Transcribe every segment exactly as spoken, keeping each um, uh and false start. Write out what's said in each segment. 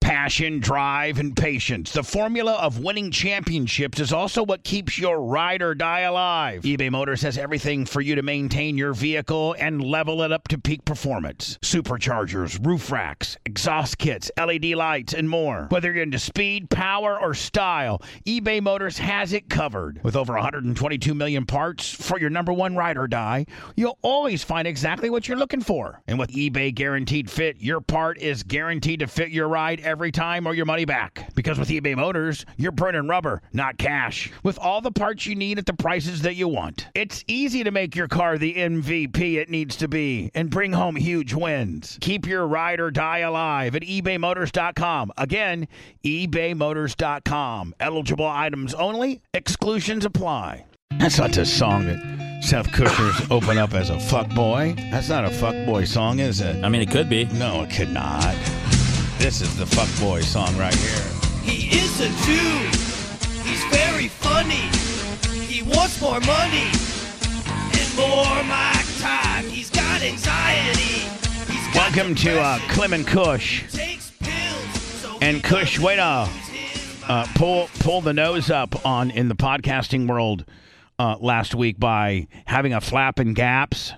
Passion, drive, and patience. The formula of winning championships is also what keeps your ride or die alive. eBay Motors has everything for you to maintain your vehicle and level it up to peak performance. Superchargers, roof racks, exhaust kits, L E D lights, and more. Whether you're into speed, power, or style, eBay Motors has it covered. With over one hundred twenty-two million parts for your number one ride or die, you'll always find exactly what you're looking for. And with eBay Guaranteed Fit, your part is guaranteed to fit your ride every time or your money back. Because with eBay Motors, you're burning rubber, not cash. With all the parts you need at the prices that you want. It's easy to make your car the M V P it needs to be and bring home huge wins. Keep your ride or die alive at ebay motors dot com. Again, ebay motors dot com. Eligible items only. Exclusions apply. That's not the song that Seth Kusher's open up as a fuckboy. That's not a fuckboy song, is it? I mean, it could be. No, it could not. This is the fuckboy song right here. He is a Jew. He's very funny. He wants more money and more Mike time. He's got anxiety. He's got Welcome to uh, Clement Kush. Takes pills, so And Kush, way to uh, pull pull the nose up on in the podcasting world uh, last week by having a flap and gaps.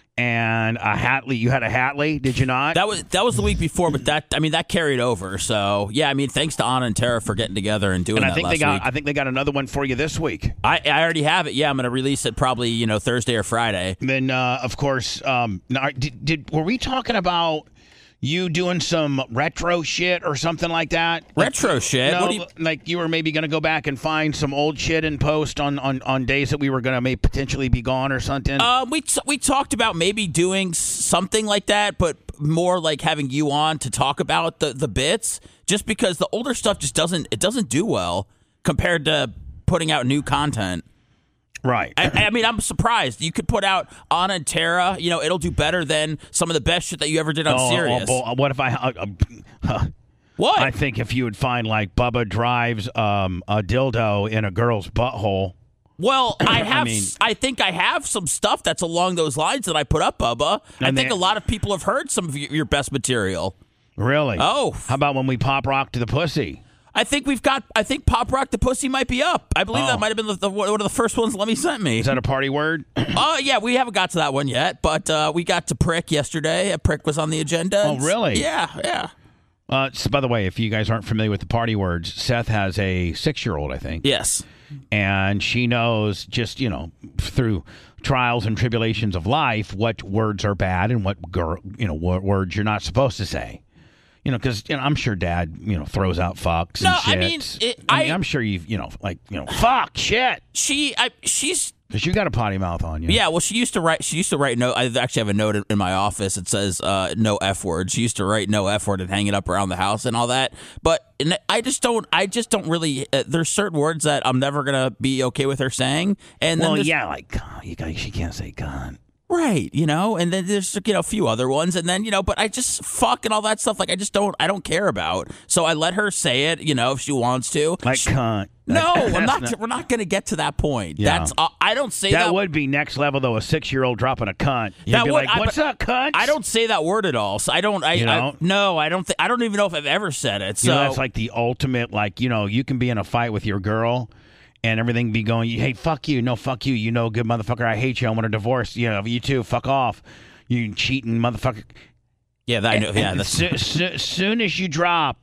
And a Hatley, you had a Hatley, did you not? That was that was the week before, but that I mean that carried over. So yeah, I mean thanks to Anna and Tara for getting together and doing and I that think last they got week. I think they got another one for you this week. I, I already have it. Yeah, I'm going to release it probably you know Thursday or Friday. And then uh, of course, um, now, did, did were we talking about you doing some retro shit or something like that? Retro shit? No, What do you- like you were maybe going to go back and find some old shit and post on, on, on days that we were going to may potentially be gone or something? Um, we t- we talked about maybe doing s- something like that, but more like having you on to talk about the, the bits, just because the older stuff just doesn't it doesn't do well compared to putting out new content. Right. I, I mean, I'm surprised. You could put out Anna and Tara. You know, it'll do better than some of the best shit that you ever did on Oh, Sirius. oh, oh, what if I... Uh, uh, what? I think if you would find, like, Bubba drives um, a dildo in a girl's butthole... Well, I have. I, mean- I think I have some stuff that's along those lines that I put up, Bubba. I And think they- a lot of people have heard some of y- your best material. Really? Oh. How about when we pop rock to the pussy? I think we've got. I think Pop Rock the Pussy might be up. I believe Oh. that might have been the, the, one of the first ones Lemmy sent me. Is that a party word? Oh yeah, we haven't got to that one yet, but uh, we got to Prick yesterday. A Prick was on the agenda. Oh, really? Yeah, yeah. Uh, so by the way, if you guys aren't familiar with the party words, Seth has a six-year-old, I think. Yes. And she knows just, you know, through trials and tribulations of life, what words are bad and what, girl, you know, what words you're not supposed to say. You know, because you know, I'm sure Dad, you know, throws out fucks and No, shit. I mean, it- I mean, I- I'm sure you've, you know, like, you know, fuck, shit. She. I. She's. Because you got a potty mouth on you. Yeah, well, she used to write. She used to write no. I actually have a note in- in my office. It says uh, no F word. She used to write no F word and hang it up around the house and all that. But and I just don't. I just don't really. Uh, there's certain words that I'm never gonna be okay with her saying. And then Well, there's- yeah, like, you guys, she can't say gun. right, you know. And then there's you know a few other ones, and then you know. But I just fuck and all that stuff. Like I just don't. I don't care about. So I let her say it. You know, if she wants to. Like, She- cunt. no, That's I'm not, We're not gonna get to that point. Yeah. That's. Uh, I don't say that. That would be next level, though, a six-year-old dropping a cunt. You'd That be would- like, I- what's up, cunt? I don't say that word at all. So I don't. I, You I don't? no. I don't. Th- I don't even know if I've ever said it. So You know, that's like the ultimate, like, you know, you can be in a fight with your girl and everything be going, hey, fuck you. No, fuck you. You know, good motherfucker, I hate you. I want a divorce. You know, you too. Fuck off. You cheating motherfucker. yeah, that, I know. Yeah, that's So, so, soon as you drop,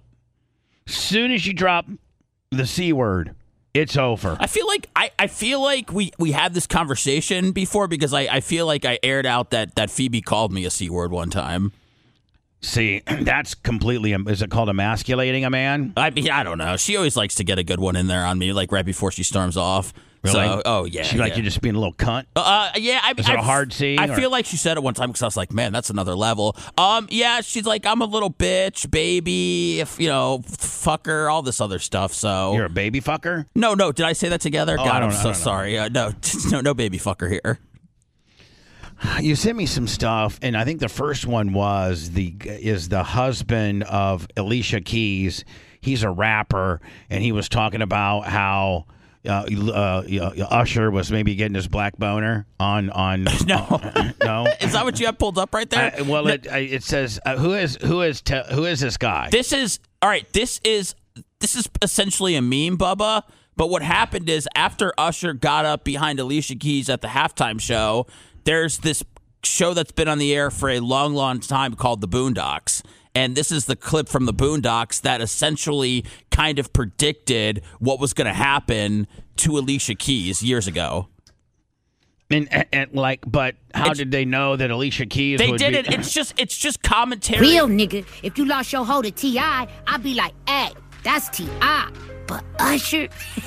soon as you drop the C word, it's over. I feel like I, I feel like we, we had this conversation before because I, I feel like I aired out that, that Phoebe called me a C word one time. See, that's completely, is it called emasculating a man? I mean, I don't know. She always likes to get a good one in there on me, like right before she storms off. Really? So, oh yeah, She like yeah. you just being a little cunt? Uh, yeah. I, Is it I, a hard C, I or- feel like she said it one time because I was like, man, that's another level. Um, yeah, she's like, I'm a little bitch, baby, if you know, fucker, all this other stuff. So You're a baby fucker? no, no, did I say that together? Oh, God, I don't I'm know, I so don't know. sorry. Uh, no, no, no, baby fucker here. You sent me some stuff, and I think the first one was the is the husband of Alicia Keys. He's a rapper, and he was talking about how uh, uh, uh, Usher was maybe getting his black boner on on. No. uh, no. Is that what you have pulled up right there? I, well, No, it I- it says uh, who is who is te- who is this guy? this is all right, this is this is essentially a meme, Bubba. But what happened is after Usher got up behind Alicia Keys at the halftime show, there's this show that's been on the air for a long, long time called The Boondocks. And this is the clip from The Boondocks that essentially kind of predicted what was going to happen to Alicia Keys years ago. And, and, and like, but how It's- did they know that Alicia Keys They would did be- it. It's just it's just commentary. Real nigga, if you lost your hoe to T I, I'd be like, hey, that's T I. But Usher,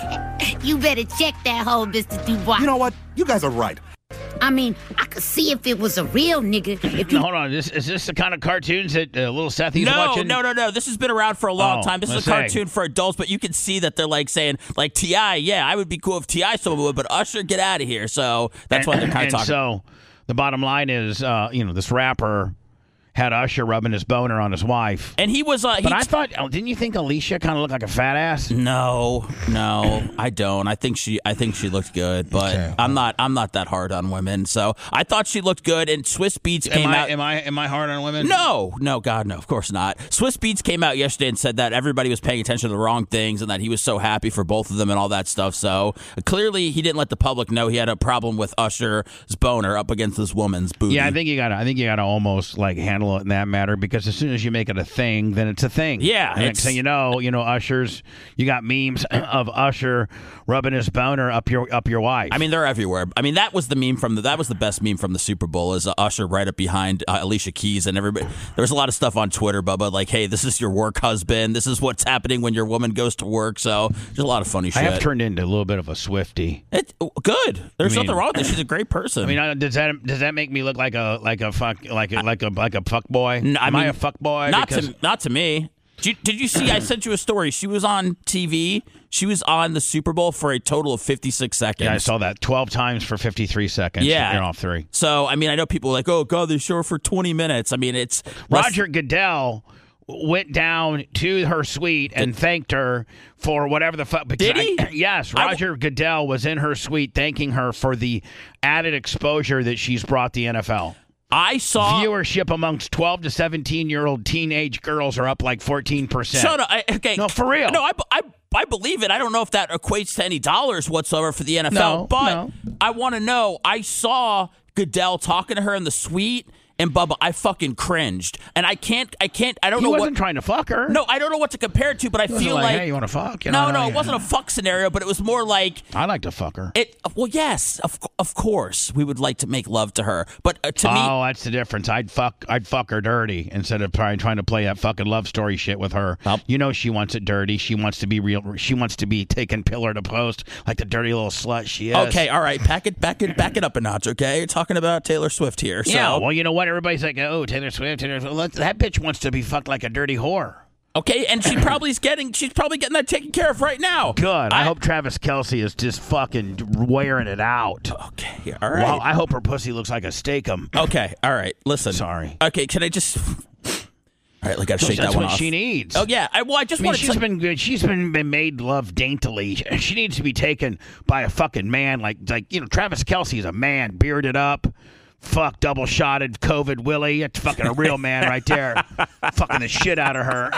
you better check that hoe, Mister Dubois. You know what? You guys are right. I mean, I could see if it was a real nigga. If you Hold on, this, is this the kind of cartoons that uh, little Sethy's No, watching? no, no, no. This has been around for a long Oh, time. This is a let's say. cartoon for adults, but you can see that they're like saying, like T I, yeah, I would be cool if T I someone would, but Usher, get out of here. So that's why they're kind and of talking. so the bottom line is, uh, you know, this rapper had Usher rubbing his boner on his wife. and he was, uh, he But I thought, oh, didn't you think Alicia kind of looked like a fat ass? no, no, I don't. I think she, I think she looked good, but Okay. I'm not, I'm not that hard on women. So I thought she looked good, and Swiss Beats Am came I, out. am I am I hard on women? No, no, God, no, of course not. Swiss Beats came out yesterday and said that everybody was paying attention to the wrong things and that he was so happy for both of them and all that stuff. So clearly he didn't let the public know he had a problem with Usher's boner up against this woman's booty. Yeah, I think you gotta. I think you gotta almost like handle it in that matter because as soon as you make it a thing, then it's a thing. Yeah, and next it's- thing you know, you know, Usher's. You got memes of Usher rubbing his boner up your up your wife. I mean, they're everywhere. I mean, that was the meme from the that was the best meme from the Super Bowl is uh, Usher right up behind uh, Alicia Keys and everybody. There was a lot of stuff on Twitter, Bubba, like, hey, this is your work husband. This is what's happening when your woman goes to work. So there's a lot of funny I shit. have turned into a little bit of a Swiftie. It, good. There's I mean- nothing wrong with it. She's a great person. I mean, uh, does that does that make me look like a like a fuck like a like a like a fuck boy? No, I Am I mean, a fuck boy? Not Because- to not to me. Did you, did you see? I sent you a story. She was on T V. She was on the Super Bowl for a total of fifty-six seconds. Yeah, I saw that twelve times for fifty-three seconds. Yeah. You're off three. So I mean, I know people are like, oh god, they show her for twenty minutes. I mean, it's less- Roger Goodell went down to her suite and thanked her for whatever the fuck. Did he? I- yes, I- Roger Goodell was in her suite thanking her for the added exposure that she's brought the N F L. I saw. Viewership amongst twelve to seventeen year old teenage girls are up like fourteen percent. Shut up. I, okay. No, for real. No, I, I, I believe it. I don't know if that equates to any dollars whatsoever for the N F L, No, but no. I want to know. I saw Goodell talking to her in the suite, and Bubba, I fucking cringed, and I can't. I can't. I don't He know wasn't what. trying to fuck her. No, I don't know what to compare it to, but I He wasn't feel like, like. hey, you want to fuck? You no, know, no, yeah. it wasn't a fuck scenario, but it was more like. I like to fuck her. It, well, yes, of of course, we would like to make love to her, but uh, to me, Oh, that's the difference. I'd fuck, I'd fuck her dirty instead of trying trying to play that fucking love story shit with her. Well- You know, she wants it dirty. She wants to be real. She wants to be taken pillar to post like the dirty little slut she is. okay, all right, back it, back it, back it up a notch, okay? You're talking about Taylor Swift here, so Yeah. Well, you know what? Everybody's like, oh, Taylor Swift. Taylor Swift. Let's- That bitch wants to be fucked like a dirty whore. okay, and she probably is getting, she's probably getting that taken care of right now. Good. I, hope Travis Kelce is just fucking wearing it out. Okay, yeah, all right. Well, I hope her pussy looks like a steakum. Okay, all right. Listen. Sorry. Okay, can I just? All right, I got to shake That's that one what off. she needs. Oh yeah, I, well, I just I mean, want she's to. been good. She's been, been made love daintily. She needs to be taken by a fucking man like like you know Travis Kelce is a man, bearded up, fuck double shotted COVID Willie. That's fucking a real man right there, fucking the shit out of her.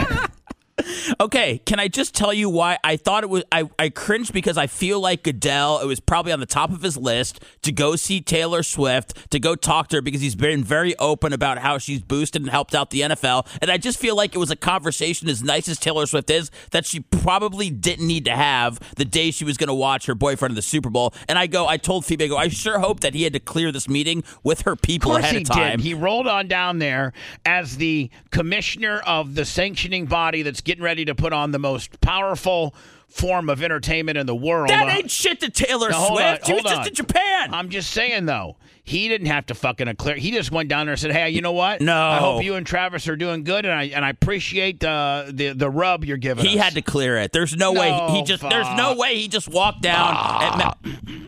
Okay, can I just tell you why I thought it was? I, I cringed because I feel like Goodell, it was probably on the top of his list to go see Taylor Swift, to go talk to her because he's been very open about how she's boosted and helped out the N F L. And I just feel like it was a conversation, as nice as Taylor Swift is, that she probably didn't need to have the day she was going to watch her boyfriend in the Super Bowl. And I go, I told Phoebe, I go, I sure hope that he had to clear this meeting with her people Of course ahead he of time. did. He rolled on down there as the commissioner of the sanctioning body that's getting ready to put on the most powerful form of entertainment in the world. That Uh, ain't shit to Taylor Now, hold on, Swift. She was hold just on. in Japan. I'm just saying, though, he didn't have to fucking clear. He just went down there and said, "Hey, you know what? No. I hope you and Travis are doing good, and I and I appreciate the the, the rub you're giving He us." had to clear it. There's no, No, way he just. There's no fuck. way he just walked down. and met-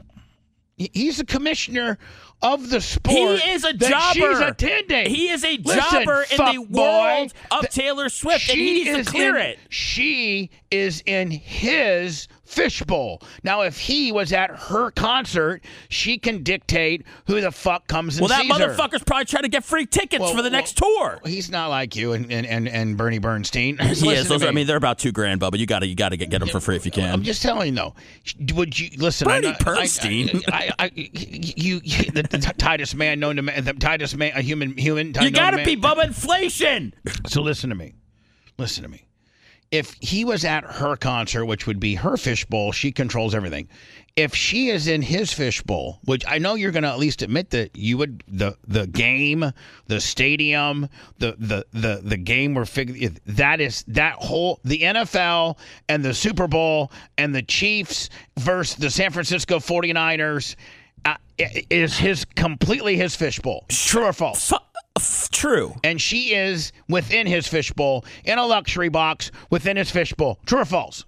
He- He's a commissioner of the he sport. is a that jobber. She's attending. He is a Listen, jobber in fuck the boy, world of th- Taylor Swift, and she he needs is to clear in- it. She is in his fishbowl. Now, if he was at her concert, she can dictate who the fuck comes and Well, that sees her. motherfucker's probably trying to get free tickets Well, for the well, next tour. He's not like you and, and, and, and Bernie Bernstein. He is. Listen Those to are, I me. mean, they're about two grand, Bubba. You got to, you got to get, get them for free if you can. I'm just telling you, though. Would you listen? Bernie I, I, Bernstein. I, I, I, you, you, the, the tightest man known to man, the tightest man, a human, human. You got to man. be Bubba inflation. So listen to me. Listen to me. If he was at her concert, which would be her fishbowl, she controls everything. If she is in his fishbowl, which I know you're going to at least admit that you would, the the game, the stadium, the the the the game where fig- that is that whole the N F L and the Super Bowl and the Chiefs versus the San Francisco forty-niners uh, is his completely his fishbowl. True or false? F- f- true. And she is within his fishbowl in a luxury box within his fishbowl. True or false?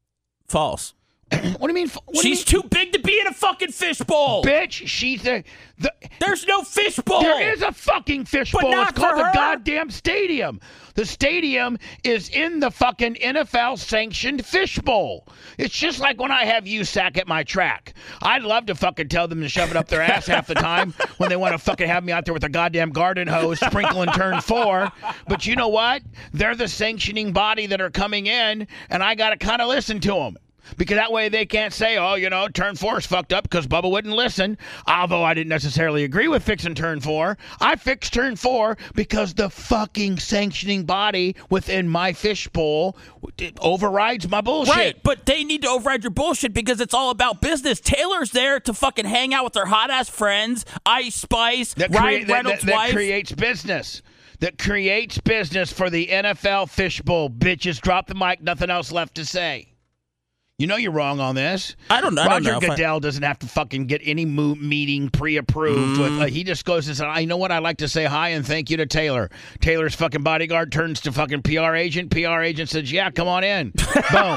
False. What do you mean? What do you She's mean? too big to be in a fucking fishbowl. Bitch, she's the, the There's no fishbowl. there is a fucking fishbowl. But not It's called for the her. goddamn stadium. The stadium is in the fucking N F L sanctioned fishbowl. It's just like when I have U S A C at my track. I'd love to fucking tell them to shove it up their ass half the time when they want to fucking have me out there with a goddamn garden hose sprinkling turn four. But you know what? They're the sanctioning body that are coming in, and I got to kind of listen to them. Because that way they can't say, oh, you know, turn four is fucked up because Bubba wouldn't listen. Although I didn't necessarily agree with fixing turn four. I fixed turn four because the fucking sanctioning body within my fishbowl overrides my bullshit. Right, but they need to override your bullshit because it's all about business. Taylor's there to fucking hang out with her hot-ass friends, Ice Spice, That, Ryan crea- that, Reynolds' that, that wife. creates business. That creates business for the N F L fishbowl. Bitches, drop the mic. Nothing else left to say. You know you're wrong on this. I don't know. I don't Roger know if I- Goodell doesn't have to fucking get any mo- meeting pre-approved. Mm. With, uh, he just goes and says, I know what, I'd like to say hi and thank you to Taylor. Taylor's fucking bodyguard turns to fucking P R agent. P R agent says, yeah, come on in. Boom.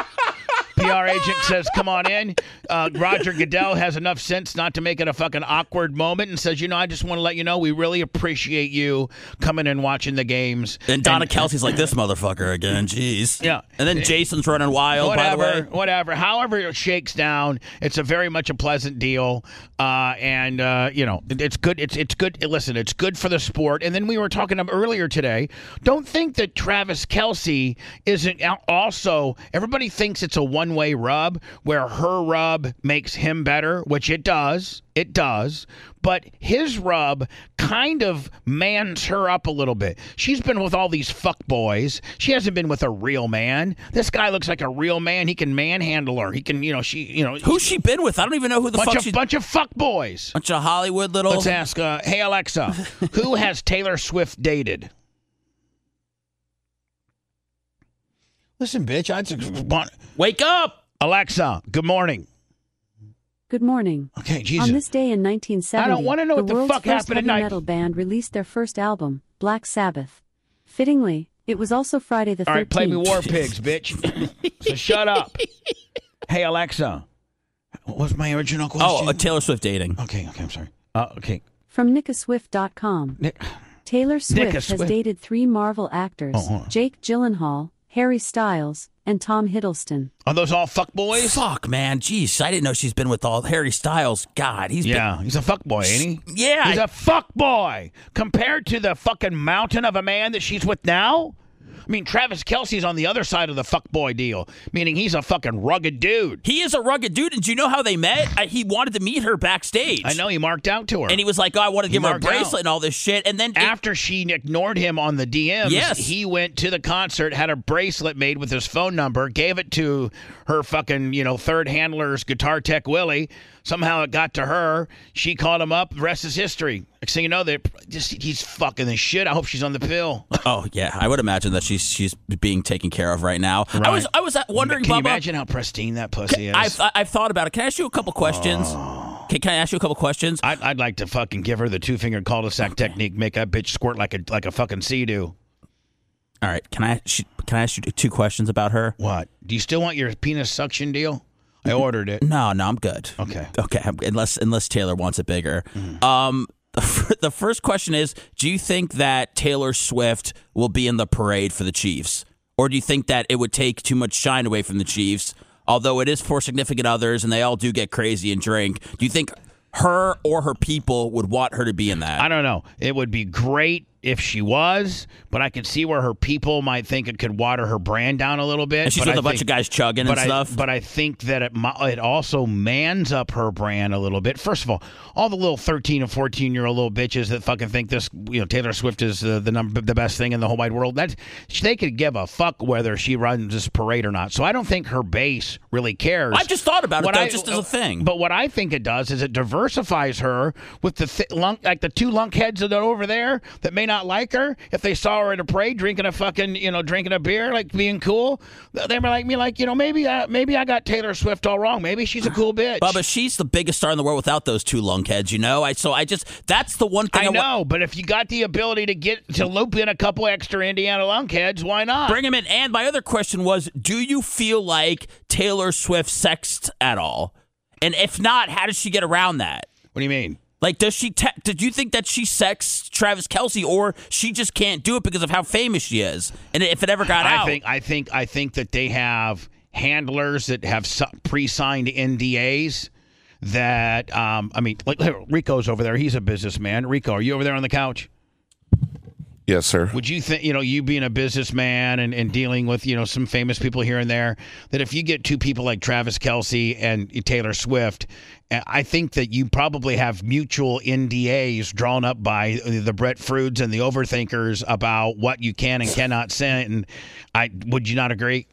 P R agent says, come on in. Uh, Roger Goodell has enough sense not to make it a fucking awkward moment and says, you know, I just want to let you know we really appreciate you coming and watching the games. And Donna Kelsey's like, this motherfucker again. Jeez. Yeah. And then Jason's running wild, Whatever, by the way. whatever. However it shakes down, it's a very much a pleasant deal, uh, and uh, you know it, it's good. It's it's good. Listen, it's good for the sport. And then we were talking about earlier today. Don't think that Travis Kelce isn't al- also. Everybody thinks it's a one-way rub where her rub makes him better, which it does. It does. But his rub kind of mans her up a little bit. She's been with all these fuck boys. She hasn't been with a real man. This guy looks like a real man. He can manhandle her. He can, you know, she, you know. Who's she been with? I don't even know who the bunch fuck of she's... bunch of fuck boys. Bunch of Hollywood little... Let's ask, uh, hey, Alexa, who has Taylor Swift dated? Listen, bitch, I just... Wake up! Alexa, good morning. Good morning. Okay, Jesus. On this day in nineteen seventy, I don't wanna know the what the world's fuck first happened at heavy night. metal band released their first album, Black Sabbath. Fittingly, it was also Friday the All right, play me thirteenth. War Pigs, bitch. So shut up. Hey, Alexa, what was my original question? Oh, uh, Taylor Swift dating. Okay, okay, I'm sorry. Uh, okay. From nicka swift dot com. Nick, Taylor Swift has Swift. dated three Marvel actors, Oh, hold on. Jake Gyllenhaal, Harry Styles, and Tom Hiddleston. are those all fuck boys? Fuck, man. Jeez, I didn't know she's been with all Harry Styles. God, he's Yeah, he's a fuck boy, ain't been... he? Yeah. He's a fuck boy compared to the fucking mountain of a man that she's with now. I mean, Travis Kelce's on the other side of the fuck boy deal, meaning he's a fucking rugged dude. He is a rugged dude, and do you know how they met? I, he wanted to meet her backstage. I know he marked out to her. And he was like, oh, I want to give her a marked out. bracelet and all this shit. And then... it- After she ignored him on the D Ms, Yes. he went to the concert, had a bracelet made with his phone number, gave it to her fucking, you know, third handler's guitar tech Willie. Somehow it got to her. She called him up. The rest is history. Next thing you know, they just he's fucking the shit. I hope she's on the pill. oh, yeah. I would imagine that she's she's being taken care of right now. I Right. was I was wondering, Can you Bubba... imagine how pristine that pussy is? I've, I've thought about it. Can I ask you a couple questions? Can, can I ask you a couple questions? I'd, I'd like to fucking give her the two finger cul-de-sac technique, make that bitch squirt like a like a fucking sea-doo. All right. Can I she, can I ask you two questions about her? What? Do you still want your penis suction deal? I ordered it. No, no, I'm good. Okay. Okay, unless unless Taylor wants it bigger. Mm. Um, the first question is, do you think that Taylor Swift will be in the parade for the Chiefs? Or do you think that it would take too much shine away from the Chiefs although it is for significant others and they all do get crazy and drink. Do you think her or her people would want her to be in that? I don't know. It would be great if she was, but I could see where her people might think it could water her brand down a little bit. And she's but with I a bunch think, of guys chugging and but stuff. I, but I think that it it also mans up her brand a little bit. First of all, all the little thirteen and fourteen year old little bitches that fucking think this, you know, Taylor Swift is uh, the number the best thing in the whole wide world. That they could give a fuck whether she runs this parade or not. So I don't think her base really cares. I just thought about it what though, I, just as a thing. But what I think it does is it diversifies her with the th- lunk, like the two lunkheads that are over there that may not like her. If they saw her at a parade drinking a fucking, you know, drinking a beer, like being cool, they were like me, like, you know, maybe I, maybe I got Taylor Swift all wrong. Maybe she's a cool bitch. Bubba, she's the biggest star in the world without those two lunkheads, you know? I So I just, that's the one thing I, I I know, wa- but if you got the ability to get to loop in a couple extra Indiana lunkheads, why not? Bring him in. And my other question was, do you feel like Taylor Swift sexed at all? And if not, how does she get around that? What do you mean? Like, does she? Te- did you think that she sexed Travis Kelce, or she just can't do it because of how famous she is? And if it ever got I out, think I think I think that they have handlers that have su- pre-signed N D As. That um, I mean, like Rico's over there. He's a businessman. Rico, are you over there on the couch? Yes, sir. Would you think, you know, you being a businessman and, and dealing with, you know, some famous people here and there, that if you get two people like Travis Kelce and Taylor Swift, I think that you probably have mutual N D As drawn up by the Brett Freuds and the overthinkers about what you can and cannot say. And I would you not agree?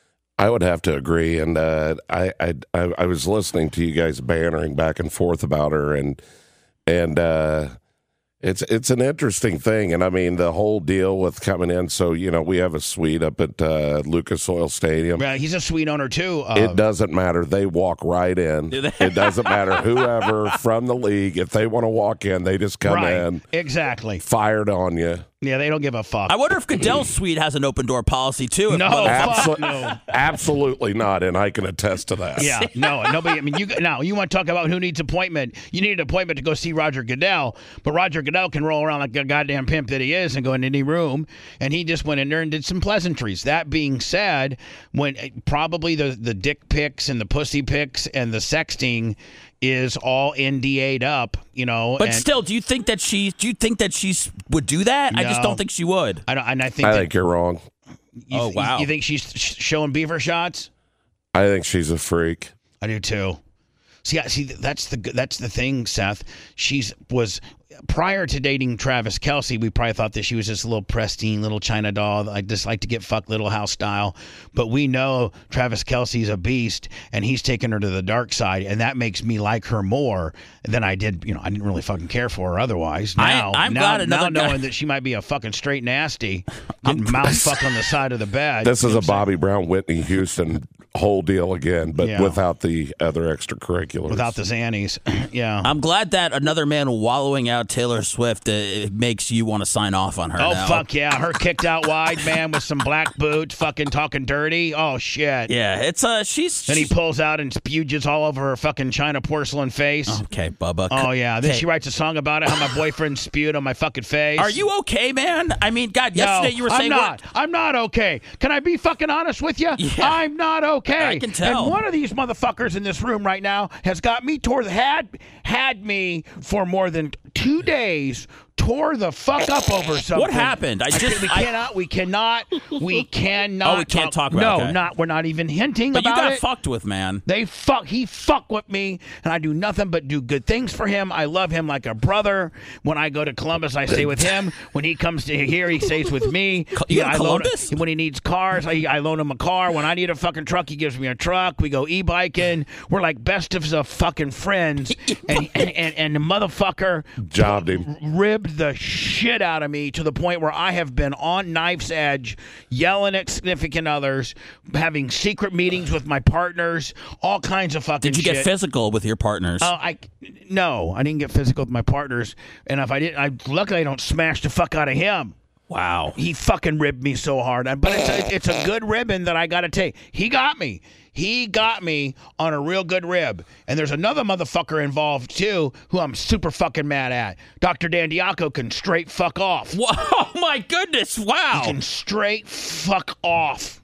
I would have to agree. And uh, I, I I was listening to you guys bantering back and forth about her, and and uh, it's it's an interesting thing. And I mean, the whole deal with coming in. So, you know, we have a suite up at uh, Lucas Oil Stadium. Yeah, he's a suite owner too. Uh, It doesn't matter. They walk right in. It doesn't matter whoever from the league. If they want to walk in, they just come right, in. Exactly. Fired on you. Yeah, they don't give a fuck. I wonder if Goodell's suite has an open door policy too. No, Absol- fuck no. Absolutely not, and I can attest to that. Yeah, no, nobody. I mean, you now you want to talk about who needs appointment? You need an appointment to go see Roger Goodell, but Roger Goodell can roll around like a goddamn pimp that he is and go in any room, and he just went in there and did some pleasantries. That being said, when probably the the dick pics and the pussy pics and the sexting is all N D A'd up, you know. But and still, do you think that she? Do you think that she would do that? I just No. don't think she would. I don't, and I think I that, think you're wrong. you, Oh, wow. You think she's sh- showing beaver shots? I think she's a freak. I do too. See, I- see, that's the that's the thing, Seth. She's was prior to dating Travis Kelce. We probably thought that she was just a little pristine little China doll. I just like to get fucked Little House style. But we know Travis Kelce's a beast, and he's taken her to the dark side, and that makes me like her more than I did. You know, I didn't really fucking care for her otherwise. I- Now, I'm now, glad another now guy- knowing that she might be a fucking straight nasty, getting mouth fucked on the side of the bed. This You is know a what I'm saying? Bobby Brown, Whitney Houston whole deal again, but Yeah. without the other extracurriculars. Without the Xannies. Yeah. I'm glad that another man wallowing out Taylor Swift uh, it makes you want to sign off on her. Oh, now. fuck yeah. Her kicked out wide, man, with some black boots, fucking talking dirty. Oh, shit. Yeah, it's uh, she's. Then he pulls out and spuges all over her fucking China porcelain face. Okay, Bubba. Oh, yeah. Then Okay. she writes a song about it, how my boyfriend spewed on my fucking face. Are you okay, man? I mean, God, No, yesterday you were saying I'm not. I'm not okay. Can I be fucking honest with you? Yeah. I'm not okay. I can tell. And one of these motherfuckers in this room right now has got me tore the had had me for more than two days. Tore the fuck up over something. What happened? I just can't- we I- cannot. We cannot. We cannot. Oh, we can't talk about it, No, okay. not. We're not even hinting But you about got it. fucked with, man. They fuck. He fuck with me, and I do nothing but do good things for him. I love him like a brother. When I go to Columbus, I stay with him. When he comes to here, he stays with me. You go to I loan- Columbus? when he needs cars, I, I loan him a car. When I need a fucking truck, he gives me a truck. We go e-biking. We're like best of the fucking friends. and, and and and the motherfucker Jobbed him. ribbed the shit out of me to the point where I have been on knife's edge, yelling at significant others, having secret meetings with my partners, all kinds of fucking Did you shit. get physical with your partners? Uh, I no, I didn't get physical with my partners, and if I did, I luckily I don't smash the fuck out of him. wow. He fucking ribbed me so hard, but it's a, it's a good ribbon that I got to take. He got me. He got me on a real good rib. And there's another motherfucker involved too, who I'm super fucking mad at. Doctor Dan Diaco can straight fuck off. Whoa, oh my goodness! Wow. He can straight fuck off.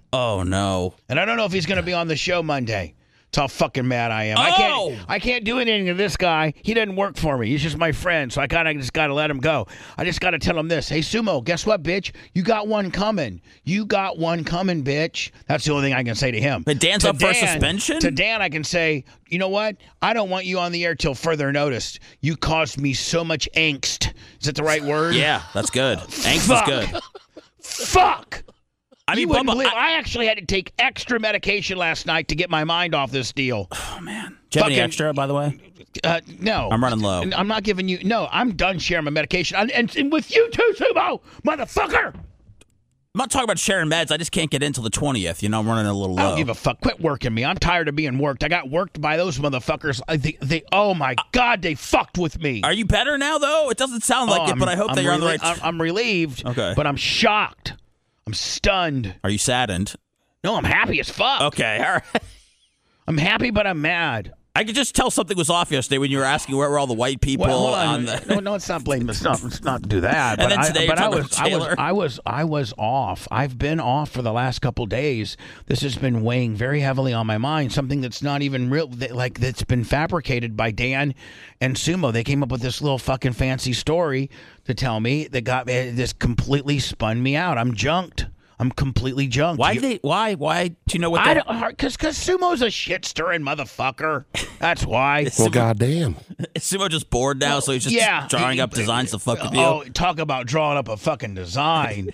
Oh, no. And I don't know if he's going to be on the show Monday. That's how fucking mad I am. Oh! I can't I can't do anything to this guy. He doesn't work for me. He's just my friend, so I kind of just got to let him go. I just got to tell him this. Hey, Sumo, guess what, bitch? You got one coming. You got one coming, bitch. That's the only thing I can say to him. But Dan's to up for Dan, suspension? To Dan, I can say, you know what? I don't want you on the air till further notice. You caused me so much angst. Is that the right word? Yeah, that's good. Angst Fuck. is good. Fuck. I mean, you wouldn't Bubba, believe, I, I actually had to take extra medication last night to get my mind off this deal. oh, man. Do you have any Fucking- extra, by the way? Uh, no. I'm running low. I'm not giving you... No, I'm done sharing my medication. And, and, and with you too, Sumo, motherfucker. I'm not talking about sharing meds. I just can't get in till the twentieth. You know, I'm running a little I low. don't give a fuck. Quit working me. I'm tired of being worked. I got worked by those motherfuckers. I, they, they, oh, my God, they fucked with me. Are you better now, though? It doesn't sound like Oh, it, I'm- but I hope I'm that you're on the relie- right... I'm, I'm relieved, Okay. but I'm shocked. I'm stunned. Are you saddened? No, I'm happy as fuck. Okay, all right. I'm happy, but I'm mad. I could just tell something was off yesterday when you were asking where were all the white people Well, hold on on. the... no, no, it's not blame. It's not. It's not do that. And but then today I, you're but I talking was, about I was, Taylor. I was, I was off. I've been off for the last couple days. This has been weighing very heavily on my mind. Something that's not even real. That, like that's been fabricated by Dan and Sumo. They came up with this little fucking fancy story to tell me that got me. This completely spun me out. I'm junked. I'm completely junked. Why You- they? Why? Why? Do you know what? I they- don't because because Sumo's a shit stirring motherfucker. That's why. Well, goddamn. Is Sumo just bored now, so he's just yeah, drawing he- up designs to fuck with you? Oh, talk about drawing up a fucking design.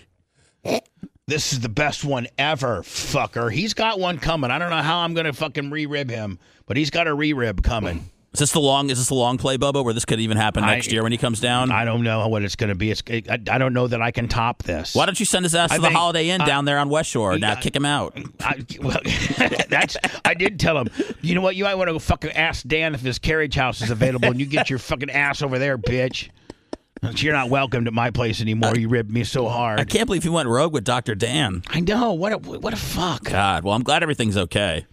This is the best one ever, fucker. He's got one coming. I don't know how I'm gonna fucking re-rib him, but he's got a re-rib coming. Is this the long? Is this the long play, Bubba, where this could even happen I- next year when he comes down? I don't know what it's gonna be. It's I, I don't know that I can top this. Why don't you send his ass I to the think- Holiday Inn I- down there on West Shore? Now I- kick him out. I, well, that's I did tell him. You know what? You might want to go fucking ask Dan if his carriage house is available, and you get your fucking ass over there, bitch. You're not welcomed at my place anymore. You ribbed me so hard. I can't believe he went rogue with Doctor Dan. I know. What a what a fuck. God, well, I'm glad everything's okay.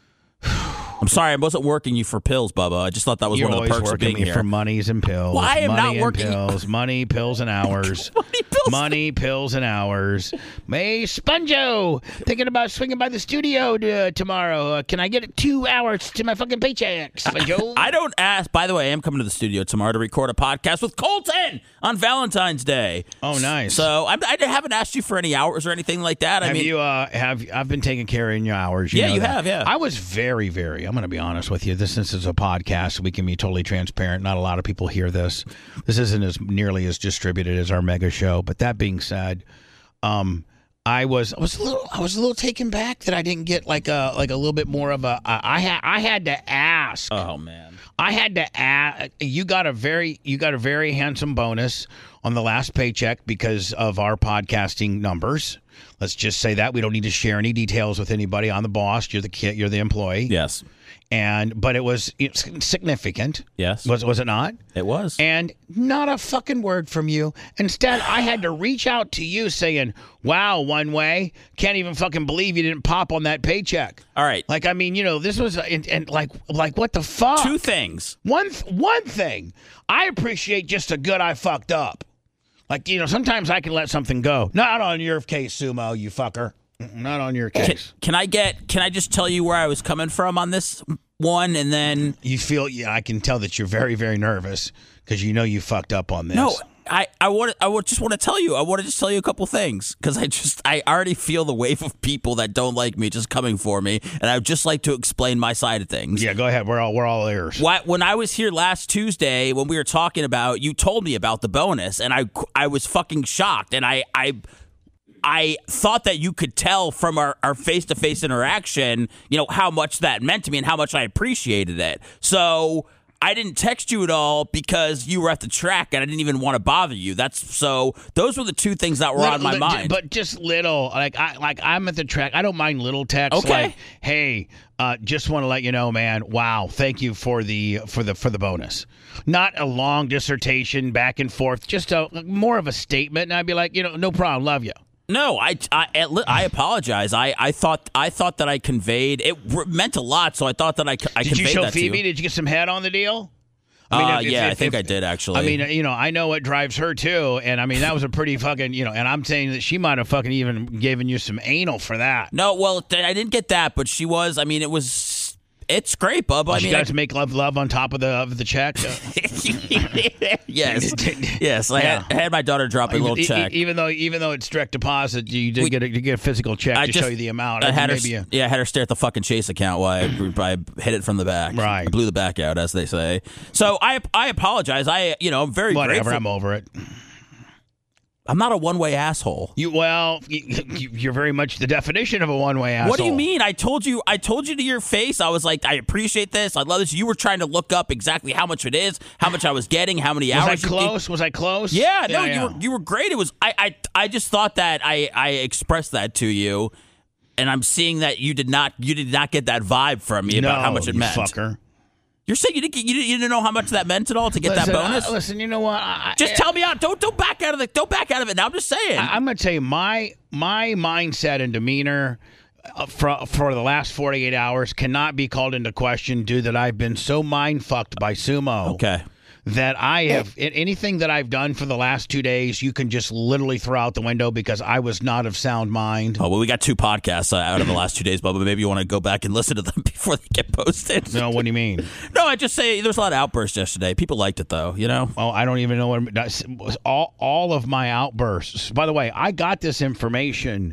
I'm sorry, I wasn't working you for pills, Bubba. I just thought that was You're one of the always perks of working being me here. for monies and pills. Well, I am money not and working- pills, money, pills, and hours. Money, pills. Money, pills, and hours. May Sponjo thinking about swinging by the studio to, tomorrow. Uh, can I get two hours to my fucking paycheck, Sponjo? I don't ask. By the way, I am coming to the studio tomorrow to record a podcast with Colton on Valentine's Day. Oh, nice. So I'm, I haven't asked you for any hours or anything like that. I have mean, you? Uh, have I've been taking care of your hours? You Yeah, know you that. have, yeah. I was very, very. I'm going to be honest with you. This, this is a podcast. We can be totally transparent. Not a lot of people hear this. This isn't as nearly as distributed as our mega show. But that being said, um, I was I was a little I was a little taken back that I didn't get like a like a little bit more of a. I had I had to ask. oh man, I had to ask. You got a very you got a very handsome bonus on the last paycheck because of our podcasting numbers. Let's just say that we don't need to share any details with anybody. On the boss, you're the kid, you're the employee. yes, And but it was it's significant. yes, Was was it not? it was. And not a fucking word from you. Instead, I had to reach out to you saying, "Wow, one way, can't even fucking believe you didn't pop on that paycheck." All right, Like I mean, you know, this was and, and like like what the fuck? two things. One th- one thing, I appreciate just a good I fucked up. Like, you know, sometimes I can let something go. Not on your case, Sumo, you fucker. Mm-mm, Not on your Can, case. can I get? Can I just tell you where I was coming from on this one, and then You feel, yeah, I can tell that you're very, very nervous because you know you fucked up on this. no. I, I want I would just want to tell you I want to just tell you a couple things because I just I already feel the wave of people that don't like me just coming for me, and I would just like to explain my side of things. Yeah, go ahead. We're all we're all ears. Why, when I was here last Tuesday, when we were talking about, you told me about the bonus, and I, I was fucking shocked, and I, I, I thought that you could tell from our, our face-to-face interaction, you know, how much that meant to me and how much I appreciated it. So I didn't text you at all because you were at the track, and I didn't even want to bother you. That's so. Those were the two things that were Little- on my li- mind. But just little, like I like I'm at the track. I don't mind little texts. Okay. Like, hey, uh, just want to let you know, man. Wow, thank you for the for the for the bonus. Not a long dissertation back and forth. Just a more of a statement, and I'd be like, you know, no problem, love you. No, I, I, at li- I apologize. I, I thought I thought that I conveyed it r- meant a lot, so I thought that I, c- I Did you conveyed show that Phoebe? to you. Did you get some head on the deal? I mean, uh, if- yeah, if- I think if- I did actually. I mean, you know, I know what drives her too, and I mean that was a pretty fucking, you know, and I'm saying that she might have fucking even given you some anal for that. no, well, th- I didn't get that, but she was. I mean, it was. It's great, bub. I Did mean, you guys I- make love, love on top of the of the check. yes, yes. I had, I had my daughter drop a little E- e- check. even though even though it's direct deposit, you did We- get a, you get a physical check I to just- show you the amount. I I had her, maybe a, yeah, I had her stare at the fucking Chase account while I, I hit it from the back. Right. I blew the back out, as they say. So I, I apologize. I, you know, I'm very whatever. grateful. I'm over it. I'm not a one-way asshole. You well, you, you- you're very much the definition of a one way asshole. What do you mean? I told you. I told you to your face. I was like, I appreciate this. I love this. You were trying to look up exactly how much it is, how much I was getting, how many Was I hours. you close? Was I close? Yeah, no, yeah. you were you were great. It was I, I I just thought that I I expressed that to you, and I'm seeing that you did not you did not get that vibe from me no, about how much it you meant. fucker. You're saying you didn't get, you didn't, you didn't know how much that meant at all to get Listen, that bonus? uh, listen, you know what? I, just tell me out. Don't don't back out of the don't back out of it. Now I'm just saying. I, I'm going to tell you my my mindset and demeanor uh, for for the last forty-eight hours cannot be called into question due that I've been so mind fucked by Sumo. okay. That I have anything that I've done for the last two days, you can just literally throw out the window because I was not of sound mind. Oh well, we got two podcasts uh, out of the last two days, Bubba. Maybe you want to go back and listen to them before they get posted. No, what do you mean? No, I just say there's a lot of outbursts yesterday. People liked it though, you know. Oh, I don't even know what that's, all. All of my outbursts. By the way, I got this information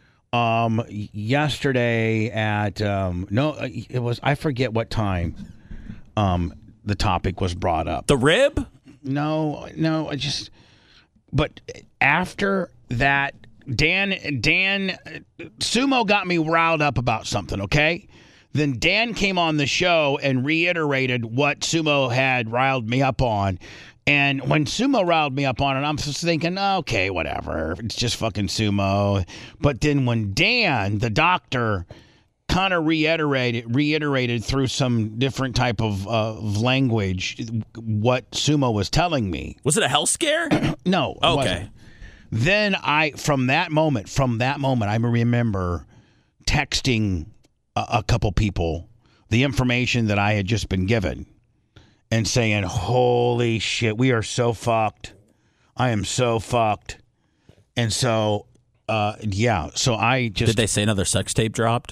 um yesterday at um no, it was I forget what time. Um, the topic was brought up. The rib? No, no, I just. But after that, Dan, Dan, Sumo got me riled up about something. Okay, then Dan came on the show and reiterated what Sumo had riled me up on. And when Sumo riled me up on it, I'm just thinking, okay, whatever. It's just fucking Sumo. But then when Dan, the doctor, kind of reiterated reiterated through some different type of uh, language what Sumo was telling me. Was it a health scare? No. it Okay. wasn't. Then I, from that moment, from that moment, I remember texting a, a couple people the information that I had just been given and saying, holy shit, we are so fucked. I am so fucked. And so, uh, yeah, so I just... Did they say another sex tape dropped?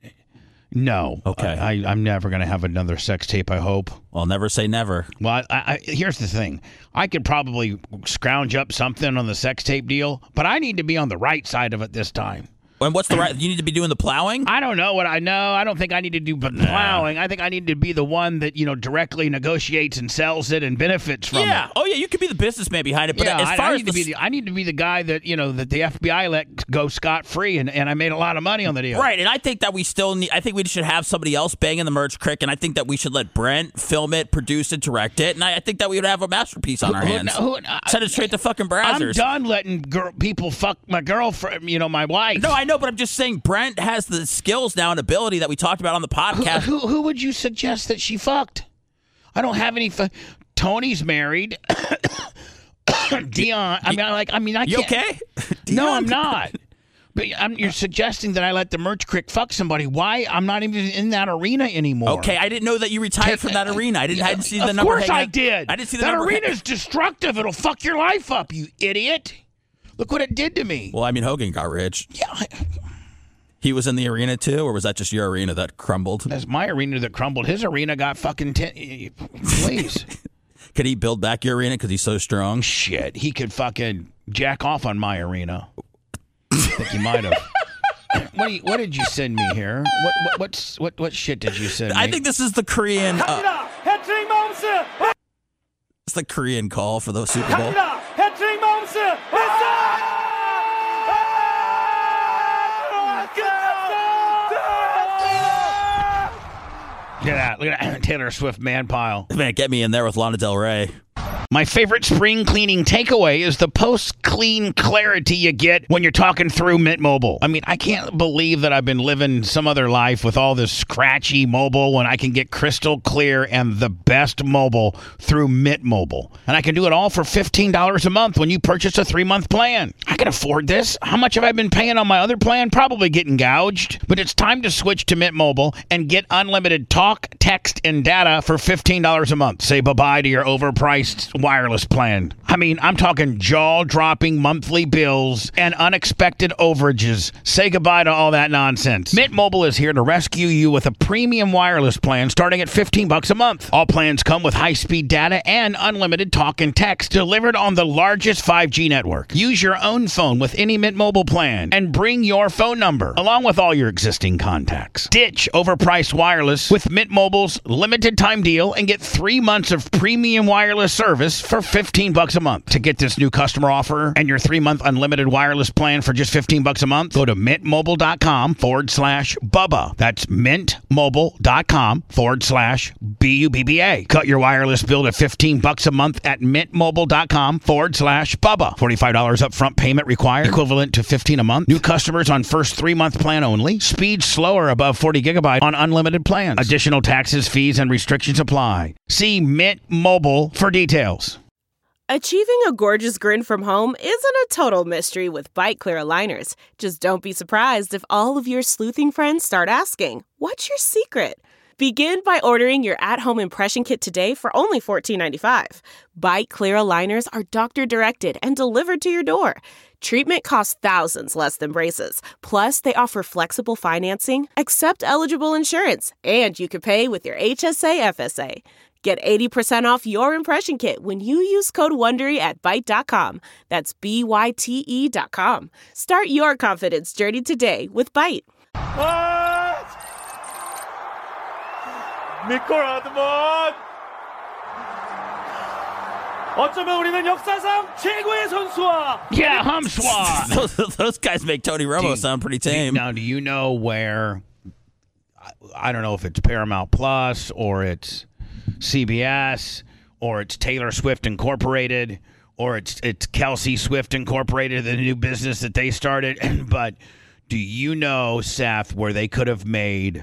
No. Okay. I, I, I'm never going to have another sex tape, I hope. Well, never say never. Well, I, I, here's the thing. I could probably scrounge up something on the sex tape deal, but I need to be on the right side of it this time. And what's the right? You need to be doing the plowing? I don't know what I know. I don't think I need to do but plowing. I think I need to be the one that, you know, directly negotiates and sells it and benefits from yeah. it. Oh, yeah. You could be the businessman behind it. But yeah, as I, far I as need to the be the, I need to be the guy that, you know, that the F B I let go scot-free, and, and I made a lot of money on the deal. Right, and I think that we still need. I think we should have somebody else banging the merch crick, and I think that we should let Brent film it, produce it, direct it, and I, I think that we would have a masterpiece on our Who- hands. who- uh, Send it straight to fucking I'm Brazzers. done letting girl, people fuck my girlfriend, you know, my wife. No, I know, but I'm just saying Brent has the skills now and ability that we talked about on the podcast. Who, who, who would you suggest that she fucked? I don't have any. Fu- Tony's married. Dion. I mean, I like. I mean, I You can't. okay? No, Dion? I'm not. But I'm, you're suggesting that I let the merch crick fuck somebody. Why? I'm not even in that arena anymore. Okay, I didn't know that you retired from that arena. I didn't, I didn't see the of number. course hanging I out- did. I didn't see the that number. hang- arena's destructive. It'll fuck your life up, you idiot. Look what it did to me. Well, I mean, Hogan got rich. Yeah, I- He was in the arena too, or was that just your arena that crumbled? that's my arena that crumbled. His arena got fucking ten. Please. Could he build back your arena because he's so strong? Shit, he could fucking jack off on my arena. I think he might have. What, do you, what did you send me here? What what what's, what what shit did you send me? I think this is the Korean. Uh, it's the Korean call for the Super Bowl. Look at that! Look at that Taylor Swift man pile. Man, get me in there with Lana Del Rey. My favorite spring cleaning takeaway is the post-clean clarity you get when you're talking through Mint Mobile. I mean, I can't believe that I've been living some other life with all this scratchy mobile when I can get crystal clear and the best mobile through Mint Mobile. And I can do it all for fifteen dollars a month when you purchase a three-month plan. I can afford this. How much have I been paying on my other plan? Probably getting gouged. But it's time to switch to Mint Mobile and get unlimited talk, text, and data for fifteen dollars a month. Say bye-bye to your overpriced wireless plan. I mean, I'm talking jaw-dropping monthly bills and unexpected overages. Say goodbye to all that nonsense. Mint Mobile is here to rescue you with a premium wireless plan starting at fifteen bucks a month. All plans come with high-speed data and unlimited talk and text delivered on the largest five G network. Use your own phone with any Mint Mobile plan and bring your phone number along with all your existing contacts. Ditch overpriced wireless with Mint Mobile's limited time deal and get three months of premium wireless service for fifteen bucks a month. To get this new customer offer and your three-month unlimited wireless plan for just fifteen bucks a month, go to mintmobile.com forward slash Bubba. That's mintmobile.com forward slash B U B B A. Cut your wireless bill to fifteen bucks a month at mintmobile.com forward slash Bubba. forty-five dollars upfront payment required, equivalent to fifteen a month. New customers on first three-month plan only. Speed slower above forty gigabyte on unlimited plans. Additional taxes, fees, and restrictions apply. See Mint Mobile for details. Achieving a gorgeous grin from home isn't a total mystery with Bite Clear aligners. Just don't be surprised if all of your sleuthing friends start asking, "What's your secret?" Begin by ordering your at-home impression kit today for only fourteen ninety-five. Bite Clear aligners are doctor-directed and delivered to your door. Treatment costs thousands less than braces. Plus, they offer flexible financing, accept eligible insurance, and you can pay with your H S A F S A. Get eighty percent off your impression kit when you use code WONDERY at byte dot com. That's B Y T E dot com. Start your confidence journey today with Byte. 니콜 하드먼! 어쩌면 우리는 역사상 최고의 선수와 Yeah, hum swat. those, those guys make Tony Romo Do- sound pretty do- tame. Now, do you know where? I, I don't know if it's Paramount Plus or it's C B S or it's Taylor Swift Incorporated or it's it's Kelsey Swift Incorporated, the new business that they started. But do you know, Seth, where they could have made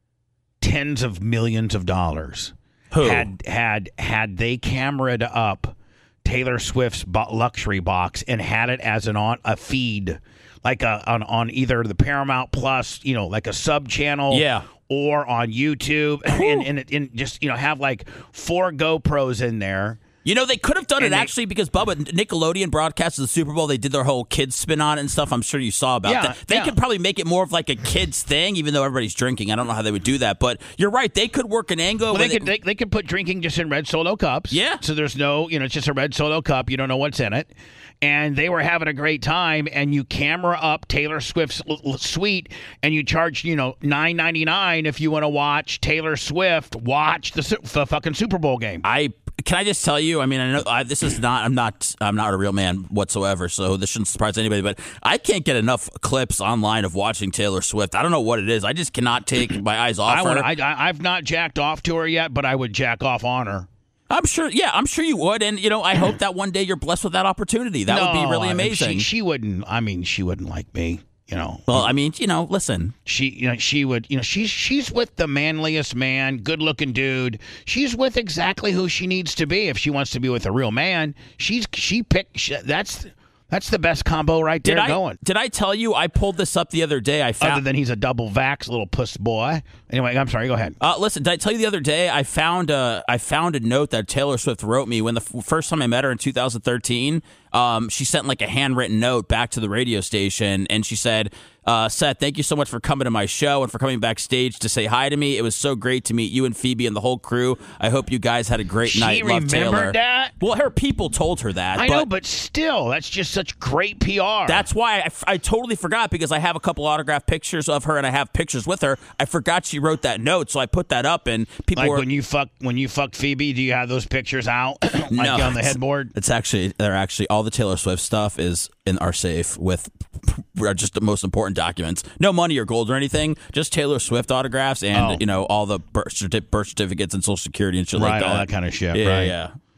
tens of millions of dollars Who? had had had they cameraed up Taylor Swift's bo- luxury box and had it as an on a feed, like a on, on either the Paramount Plus, you know, like a sub channel, Yeah. or on YouTube, and, and and just you know have like four GoPros in there. You know, they could have done And it they- actually because Bubba, Nickelodeon broadcasted the Super Bowl. They did their whole kids spin on it and stuff. I'm sure you saw about Yeah, that. They yeah. could probably make it more of like a kids thing, even though everybody's drinking. I don't know how they would do that, but you're right. They could work an angle. Well, where they could they, they could put drinking just in red Solo cups. Yeah. So there's no, you know, it's just a red Solo cup. You don't know what's in it. And they were having a great time, and you camera up Taylor Swift's l- l- suite, and you charge, you know, nine ninety-nine if you want to watch Taylor Swift watch the, su- the fucking Super Bowl game. I can I just tell you? I mean, I know I, this is not. I'm not. I'm not a real man whatsoever. So this shouldn't surprise anybody. But I can't get enough clips online of watching Taylor Swift. I don't know what it is. I just cannot take my eyes off I would, her. I, I, I've not jacked off to her yet, but I would jack off on her. I'm sure. Yeah, I'm sure you would. And you know, I hope that one day you're blessed with that opportunity. That would be No, really I mean, amazing. She, she wouldn't. I mean, she wouldn't like me. You know. well, I mean, you know, listen. She, you know, she would, you know, she's she's with the manliest man, good-looking dude. She's with exactly who she needs to be if she wants to be with a real man. She's she picked. She, that's that's the best combo right there Did I going. did I tell you I pulled this up the other day? I found. Other than he's a double vax little puss boy. Anyway, I'm sorry. Go ahead. Uh, listen, did I tell you the other day I found a I found a note that Taylor Swift wrote me when the f- first time I met her in two thousand thirteen. Um, she sent like a handwritten note back to the radio station, and she said, uh, "Seth, thank you so much for coming to my show and for coming backstage to say hi to me. It was so great to meet you and Phoebe and the whole crew. I hope you guys had a great She night. Love, remembered Taylor." that? Well, her people told her that. I know, but still, that's just such great P R. That's why I, I totally forgot because I have a couple autographed pictures of her and I have pictures with her. I forgot she wrote that note, so I put that up and people like were. when you fuck when you fuck Phoebe. Do you have those pictures out like No, on the it's- headboard? It's actually they're actually all the Taylor Swift stuff is in our safe with just the most important documents. No money or gold or anything, just Taylor Swift autographs and Oh. you know all the birth, certi- birth certificates and Social Security and shit Right, like that. all that kind of shit. Yeah, right. yeah.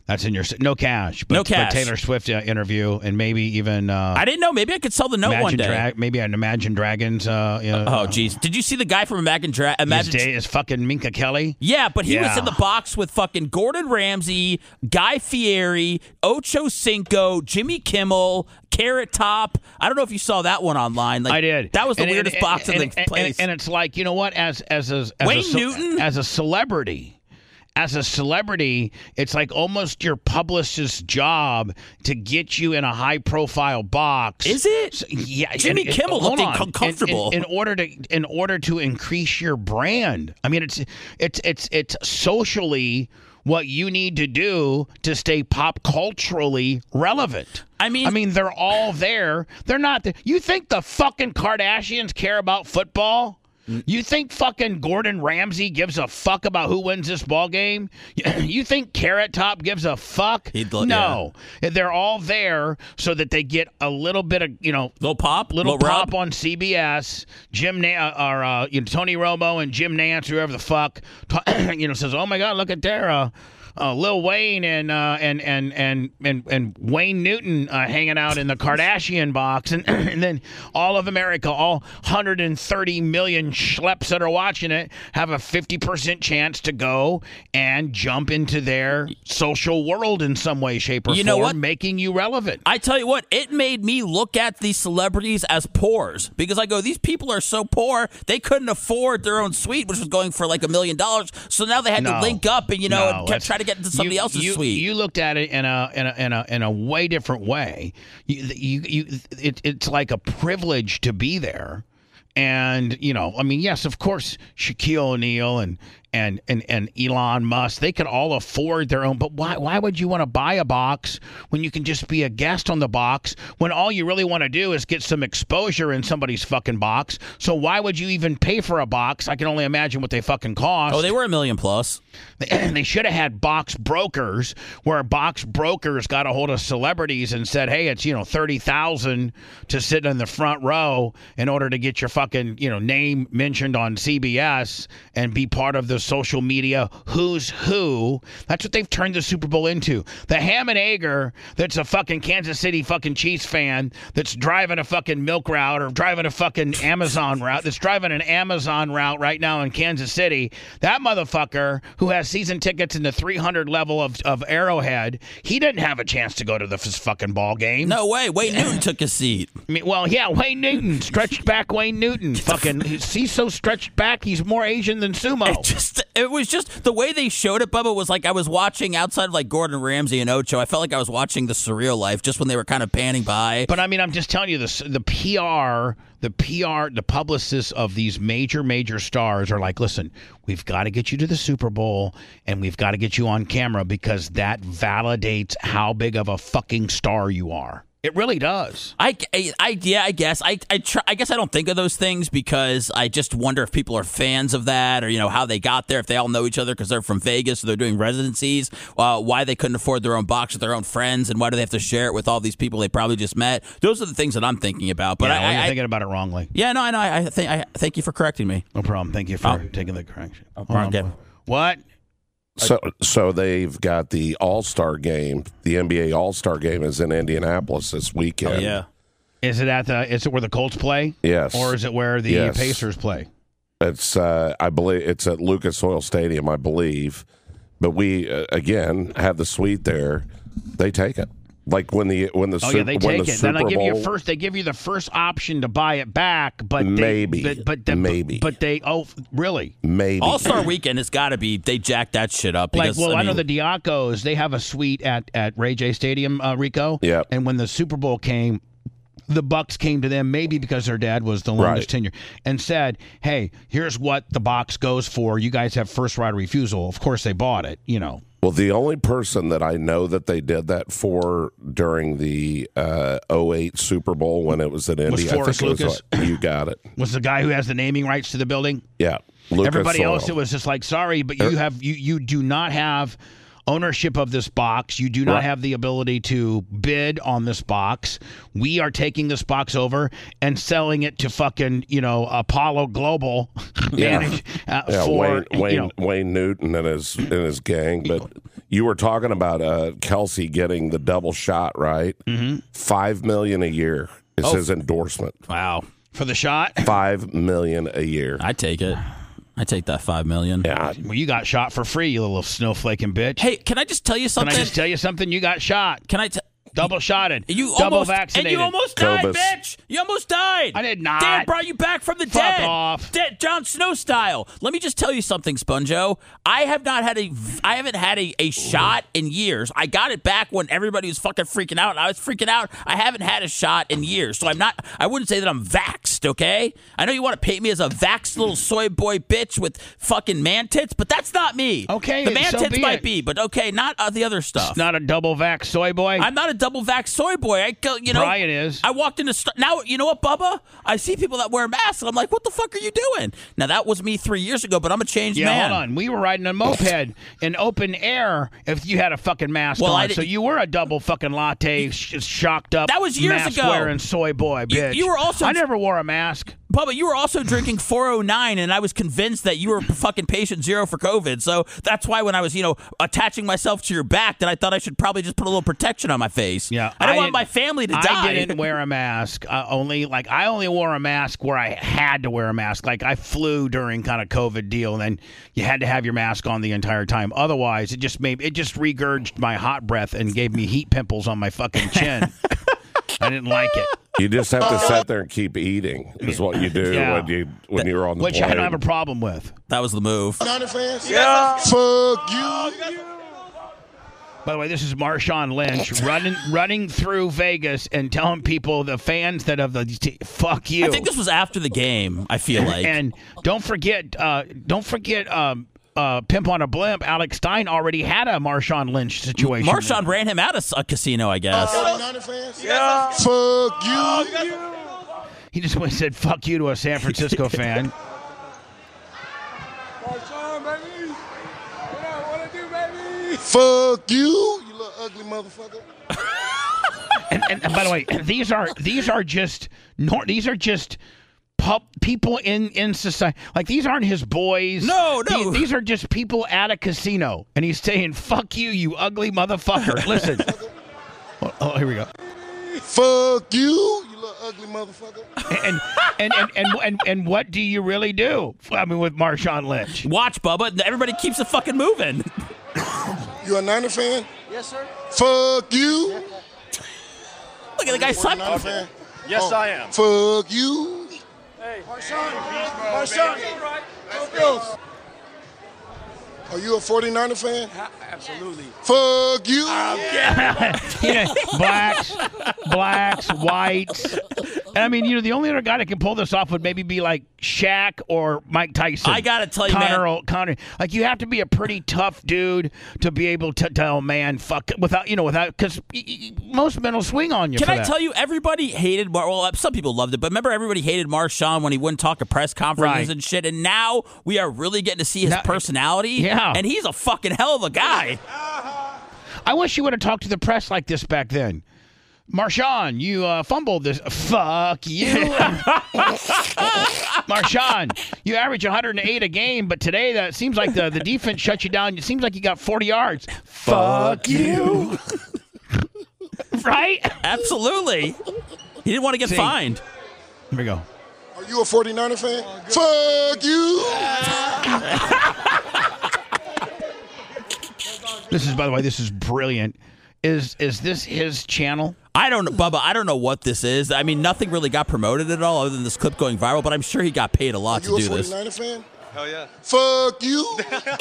That's in your no cash. But, No cash. But Taylor Swift uh, interview and maybe even. Uh, I didn't know. Maybe I could sell the note Imagine one day. Dra- maybe an Imagine Dragons. Uh, you know, Oh, jeez. Did you see the guy from Imagine Dra- his Imagine? day is fucking Minka Kelly. Yeah, but he was Yeah. in the box with fucking Gordon Ramsay, Guy Fieri, Ocho Cinco, Jimmy Kimmel, Carrot Top. I don't know if you saw that one online. Like, I did. That was the And- weirdest and, box and, in the and, place. And, and it's like, you know what? As as a as Wayne a, ce- Newton? as a celebrity. As a celebrity, it's like almost your publicist's job to get you in a high-profile box. Is it? So, yeah, Jimmy and- and- Kimmel hold looked on. com- comfortable. in, in, in order to in order to increase your brand. I mean, it's it's it's it's socially what you need to do to stay pop culturally relevant. I mean- I mean, they're all there. They're not. The, you think the fucking Kardashians care about football? You think fucking Gordon Ramsay gives a fuck about who wins this ball game? You think Carrot Top gives a fuck? He'd lo- no. They're all there so that they get a little bit of, you know, Little pop? little Little pop rub? on C B S. Jim Na- or uh, you know, Tony Romo and Jim Nance, whoever the fuck, ta- you know, says, "Oh my God, look at there, uh, uh, Lil Wayne and uh, and and and and and Wayne Newton uh, hanging out in the Kardashian box," and and then all of America, all one hundred thirty million schleps that are watching it, have a fifty percent chance to go and jump into their social world in some way, shape, or You form, know what? making you relevant. I tell you what, it made me look at these celebrities as poors because I go, these people are so poor they couldn't afford their own suite, which was going for like a million dollars. So now they had No. to link up and you know No, and kept that's- try to get into somebody you, else's you, suite. You looked at it in a in a in a, in a way different way. You, you, you it, it's like a privilege to be there, and you know, I mean, yes, of course, Shaquille O'Neal and. And, and and Elon Musk, they could all afford their own. But why why would you want to buy a box when you can just be a guest on the box when all you really want to do is get some exposure in somebody's fucking box? So why would you even pay for a box? I can only imagine what they fucking cost. oh, they were a million plus. They, they should have had box brokers where box brokers got a hold of celebrities and said, hey, it's, you know, thirty thousand to sit in the front row in order to get your fucking, you know, name mentioned on C B S and be part of the social media who's who. That's what they've turned the Super Bowl into. The ham and egger that's a fucking Kansas City fucking Chiefs fan that's driving a fucking milk route or driving a fucking Amazon route, that's driving an Amazon route right now in Kansas City. That motherfucker who has season tickets in the three hundred level of, of Arrowhead, he didn't have a chance to go to the f- fucking ball game. No way. Wayne Newton took his seat. I mean, well, yeah, Wayne Newton, stretched back Wayne Newton. Fucking, he's so stretched back, he's more Asian than sumo. It just it was just the way they showed it, Bubba, was like I was watching outside of like Gordon Ramsay and Ocho. I felt like I was watching The Surreal Life just when they were kind of panning by. But I mean, I'm just telling you, this the P R, the P R, the publicists of these major, major stars are like, listen, we've got to get you to the Super Bowl and we've got to get you on camera because that validates how big of a fucking star you are. It really does. I, I, I yeah, I guess I, I, try, I guess I don't think of those things because I just wonder if people are fans of that, or you know how they got there, if they all know each other because they're from Vegas, so they're doing residencies. Uh, why they couldn't afford their own box with their own friends, and why do they have to share it with all these people they probably just met? Those are the things that I'm thinking about. But yeah, I, well, you're I, thinking about it wrongly. yeah, no, I know. I, I think. I thank you for correcting me. No problem. Thank you for Oh. taking the correction. Oh, Hold on. okay. What? So, so they've got the All Star game. The N B A All Star game is in Indianapolis this weekend. Oh yeah. Is it at the? Is it where the Colts play? Yes. Or is it where the Yes. Pacers play? It's uh, I believe it's at Lucas Oil Stadium, I believe. But we uh, again have the suite there. They take it. Like when the when the Oh Super, yeah, they when take the it. Super Then I give Bowl, you first. They give you the first option to buy it back, but they, Maybe. but, but the, Maybe. but they. Oh, really? maybe All Star Weekend has got to be. They jacked that shit up. Like, Because, well, I, I, know mean, the Diacos. They have a suite at at Ray J Stadium, uh, Rico. Yep. And when the Super Bowl came, the Bucks came to them, maybe because their dad was the longest Right. tenure, and said, "Hey, here's what the box goes for. You guys have first right of refusal." Of course, they bought it. You know. Well, the only person that I know that they did that for during the uh, oh eight Super Bowl when it was at Indy, I Forrest think it was Lucas. like- you got it. Was the guy who has the naming rights to the building? Yeah, Lucas Everybody Oil. else, it was just like, sorry, but you have you you do not have ownership of this box. You do not Right. have the ability to bid on this box. We are taking this box over and selling it to fucking, you know, Apollo Global Yeah. manage, uh, yeah, for Wayne Wayne, you know, Wayne Newton and his and his gang. But you were talking about uh, Kelsey getting the double shot, right? Mm-hmm. Five million a year is Oh. his endorsement. Wow. For the shot? Five million a year. I take it. I take that five million. Yeah. Well, you got shot for free, you little snowflaking bitch. Hey, can I just tell you Can something? I just tell you something? You got shot. Can I t- Double shotted. You double almost, vaccinated. And you almost died, Cobus. bitch. You almost died. I did not. Dan brought you back from the Fuck dead. off. Dead Jon Snow style. Let me just tell you something, Sponjo. I have not had a, I haven't had a, a shot in years. I got it back when everybody was fucking freaking out. I was freaking out. I haven't had a shot in years, so I'm not. I wouldn't say that I'm vaxxed. Okay. I know you want to paint me as a vaxxed little soy boy bitch with fucking man tits, but that's not me. Okay, the man so tits be might it. be, but okay, not uh, the other stuff. Not a double vax soy boy. I'm not a double vax soy boy. I go, you know. Brian is. I walked into st- now. You know what, Bubba? I see people that wear masks, and I'm like, "What the fuck are you doing?" Now that was me three years ago, but I'm a changed Yeah, man. hold on. We were riding a moped in open air if you had a fucking mask Well, I on. didn't- So you were a double fucking latte, sh- shocked up. That was years mask ago. wearing soy boy, You- bitch. you were also- I never wore a mask. Bubba, you were also drinking four oh nine, and I was convinced that you were fucking patient zero for COVID. So that's why when I was, you know, attaching myself to your back, that I thought I should probably just put a little protection on my face. Yeah, I don't want didn't- my family to I die. didn't wear a mask. Uh, only like I only wore a mask where I had to wear a mask. Like I flew during kind of COVID deal, and then you had to have your mask on the entire time. Otherwise, it just made it just regurged my hot breath and gave me heat pimples on my fucking chin. I didn't like it. You just have to sit there and keep eating is what you do Yeah. when you when you're on the Which plane. I don't have a problem with. That was the move. Yeah. Fuck you. By the way, this is Marshawn Lynch running running through Vegas and telling people, the fans that have the t- fuck you. I think this was after the game. I feel like. And don't forget, uh, don't forget, um, uh, Pimp on a Blimp. Alex Stein already had a Marshawn Lynch situation. Marshawn ran him out of a casino, I guess. Yeah. Fuck you. He just went and said "fuck you" to a San Francisco fan. Fuck you, you little ugly motherfucker. And, and, and by the way, these are these are just nor, these are just pub, people in, in society. Like these aren't his boys. No, no. These, these are just people at a casino, and he's saying "fuck you, you ugly motherfucker." Listen. Oh, oh, here we go. Fuck you, you little ugly motherfucker. And and, and, and and and what do you really do? I mean, with Marshawn Lynch. Watch, Bubba. Everybody keeps it fucking moving. You a Niner fan? Yes, sir. Fuck you. Look at the guy sucking. Niner fan? Yes, I am. Fuck you. Hey, Marshawn. Marshawn. Go Bills. Are you a forty-niner fan? Absolutely. Fuck you. You know, blacks, blacks, whites. And I mean, you know, the only other guy that can pull this off would maybe be like Shaq or Mike Tyson. I gotta tell you, Connor, man. Connor, like you have to be a pretty tough dude to be able to tell man fuck without, you know, without because most men will swing on you. Can for I that. tell you, everybody hated Mar- well, some people loved it, but remember everybody hated Marshawn when he wouldn't talk at press conferences Right. and shit, and now we are really getting to see his Now- personality. Yeah. And he's a fucking hell of a guy. I wish you would have talked to the press like this back then. Marshawn, you uh, fumbled this. Fuck you. Marshawn, you average one hundred eight a game, but today that seems like the, the defense shut you down. It seems like you got forty yards. Fuck you. Right? Absolutely. He didn't want to get See. fined. Here we go. Are you a forty-niner fan? Fuck you. This is, by the way, this is brilliant. Is is this his channel? I don't know, Bubba. I don't know what this is. I mean, nothing really got promoted at all other than this clip going viral, but I'm sure he got paid a lot Are to you a do this. forty-niner fan? Hell yeah. Fuck you.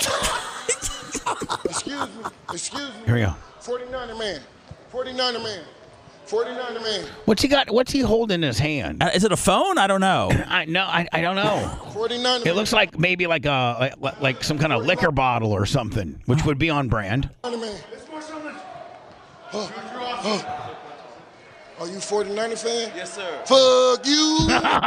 Excuse me. Excuse me. Here we go. forty-niner man. forty-niner man. forty-niner man. What's he got? What's he holding in his hand? Uh, Is it a phone? I don't know. I no, I, I don't know. forty-niner It man. looks like maybe like a like, like some kind of liquor bottle or something, which would be on brand. man. Huh. Huh. Are you a forty-niner fan? Yes, sir. Fuck you.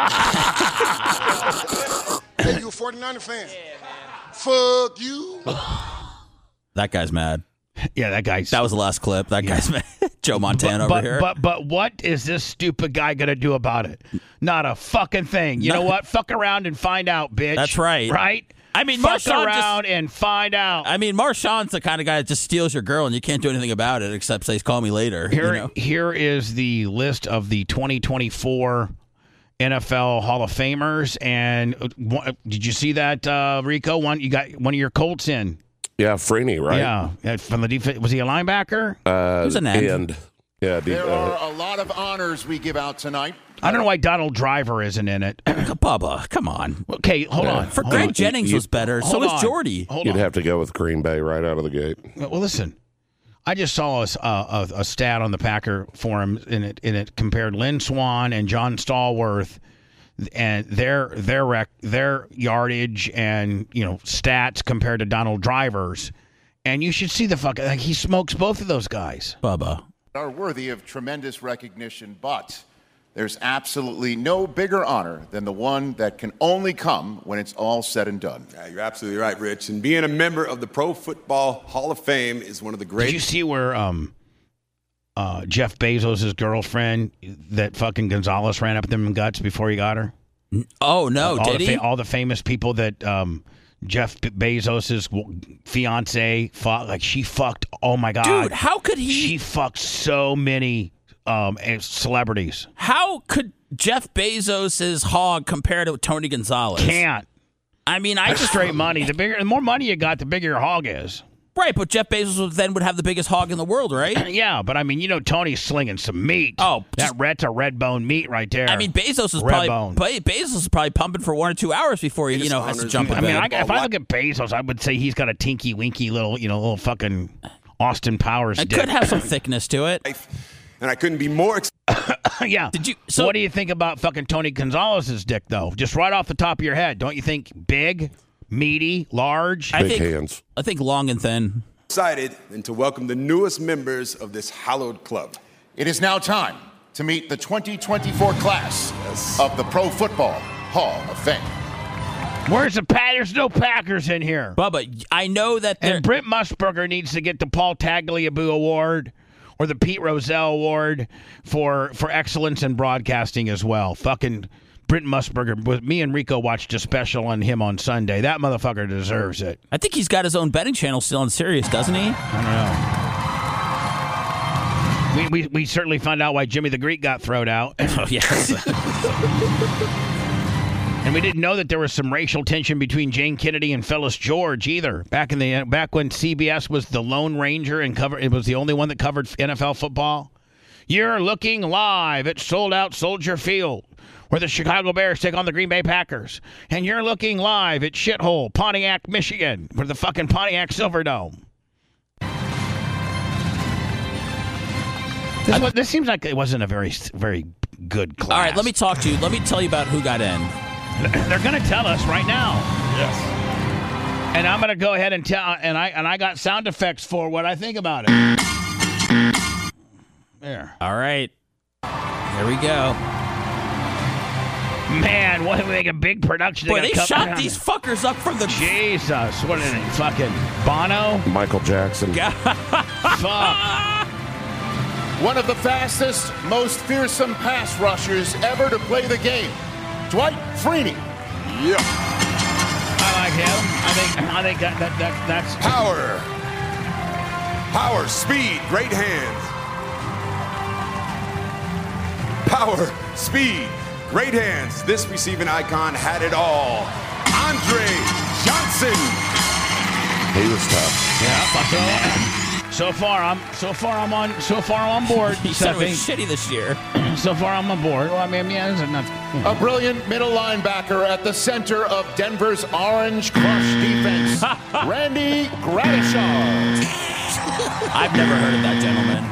Hey, you a forty-niner fan? Yeah, man. Fuck you. That guy's mad. Yeah, that guy's. That was the last clip. That guy's mad. Joe Montana but, over here. But but what is this stupid guy gonna do about it? Not a fucking thing. You No. know what? Fuck around and find out, bitch. That's right. Right? I mean, Fuck Marshawn around just, and find out. I mean, Marshawn's the kind of guy that just steals your girl, and you can't do anything about it except say, "Call me later." Here, you know? here is the list of the twenty twenty-four N F L Hall of Famers. And uh, did you see that, uh, Rico? One you got one of your Colts in. Yeah, Freeney, right? Yeah, from the defense. Was he a linebacker? Uh, He was an end. end. Yeah, de- There uh, are a lot of honors we give out tonight. I don't know why Donald Driver isn't in it. Bubba, come on. Okay, hold Yeah. on. For Hold Greg on. Jennings you- was better. So Hold was on. Jordy. Hold you'd on. have to go with Green Bay right out of the gate. Well, listen. I just saw a, a, a stat on the Packer forum, and it, and it compared Lynn Swann and John Stallworth and their their rec, their yardage and you know stats compared to Donald Driver's, and you should see the fuck like he smokes both of those guys. Bubba. Are worthy of tremendous recognition, but there's absolutely no bigger honor than the one that can only come when it's all said and done. Yeah, you're absolutely right, Rich. And being a member of the Pro Football Hall of Fame is one of the great. Did you see where um, uh, Jeff Bezos' girlfriend that fucking Gonzalez ran up them guts before he got her? Oh, no, all did the he? Fa- all the famous people that um, Jeff Bezos' fiance fought, like she fucked. Oh my god, Dude, how could he? She fucked so many um, celebrities. How could Jeff Bezos' hog compare to Tony Gonzalez? Can't. I mean, I That's just straight money. The bigger, the more money you got, the bigger your hog is. Right, but Jeff Bezos would, then would have the biggest hog in the world, right? Yeah, but I mean, you know, Tony's slinging some meat. Oh, that just- red's a red bone meat right there. I mean, Bezos is Red probably bone. Be- Bezos is probably pumping for one or two hours before he, you know, has to jump in I mean, I, bed. if I look at Bezos, I would say he's got a tinky winky little, you know, little fucking Austin Powers. It dick. could have some thickness to it. And I couldn't be more excited. Yeah. Did you? So, what do you think about fucking Tony Gonzalez's dick, though? Just right off the top of your head, don't you think big, meaty, large? I Big think hands. I think long and thin. excited and to welcome the newest members of this hallowed club. It is now time to meet the twenty twenty-four class of the Pro Football Hall of Fame. Where's the Pack? There's no Packers in here. Bubba, I know that there. And Britt Musburger needs to get the Paul Tagliabue Award or the Pete Rozelle Award for for excellence in broadcasting as well. Fucking Britt Musburger. With me and Rico watched a special on him on Sunday. That motherfucker deserves it. I think he's got his own betting channel still on Sirius, doesn't he? I don't know. We, we, we certainly found out why Jimmy the Greek got thrown out. Oh, yes. And we didn't know that there was some racial tension between Jane Kennedy and Phyllis George either. Back in the back when C B S was the Lone Ranger and cover, it was the only one that covered N F L football. You're looking live at Sold Out Soldier Field, where the Chicago Bears take on the Green Bay Packers. And you're looking live at Shithole, Pontiac, Michigan, for the fucking Pontiac Silverdome. This, was, this seems like it wasn't a very, very good class. All right, let me talk to you. Let me tell you about who got in. They're going to tell us right now. Yes. And I'm going to go ahead and tell, and I and I got sound effects for what I think about it. There. All right. Here we go. Man, what like a big production. Boy, they got shot coming these down. fuckers up from the... Jesus, what is it? Fucking Bono? Michael Jackson. Fuck. One of the fastest, most fearsome pass rushers ever to play the game, Dwight Freeney. Yeah. I like him. I think I think that, that, that that's Power. Power, speed, great hands. Power, speed, great hands. This receiving icon had it all. Andre Johnson. He was tough. yeah. Fucking so far, I'm so far I'm on so far I'm on board. He said it was Seffi. shitty this year. So far I'm on board. Well, I mean, yeah, this is not. You know. A brilliant middle linebacker at the center of Denver's Orange Crush defense, Randy Gradishar. I've never heard of that gentleman.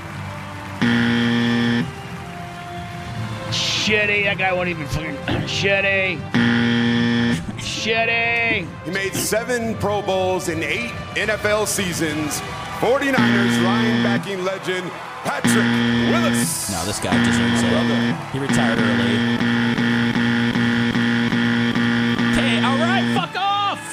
Shitty. That guy won't even fucking shitty. Shitty. He made seven Pro Bowls in eight N F L seasons. forty-niners linebacking legend Patrick Willis. No, this guy deserves it. He retired early. Okay, all right, fuck off.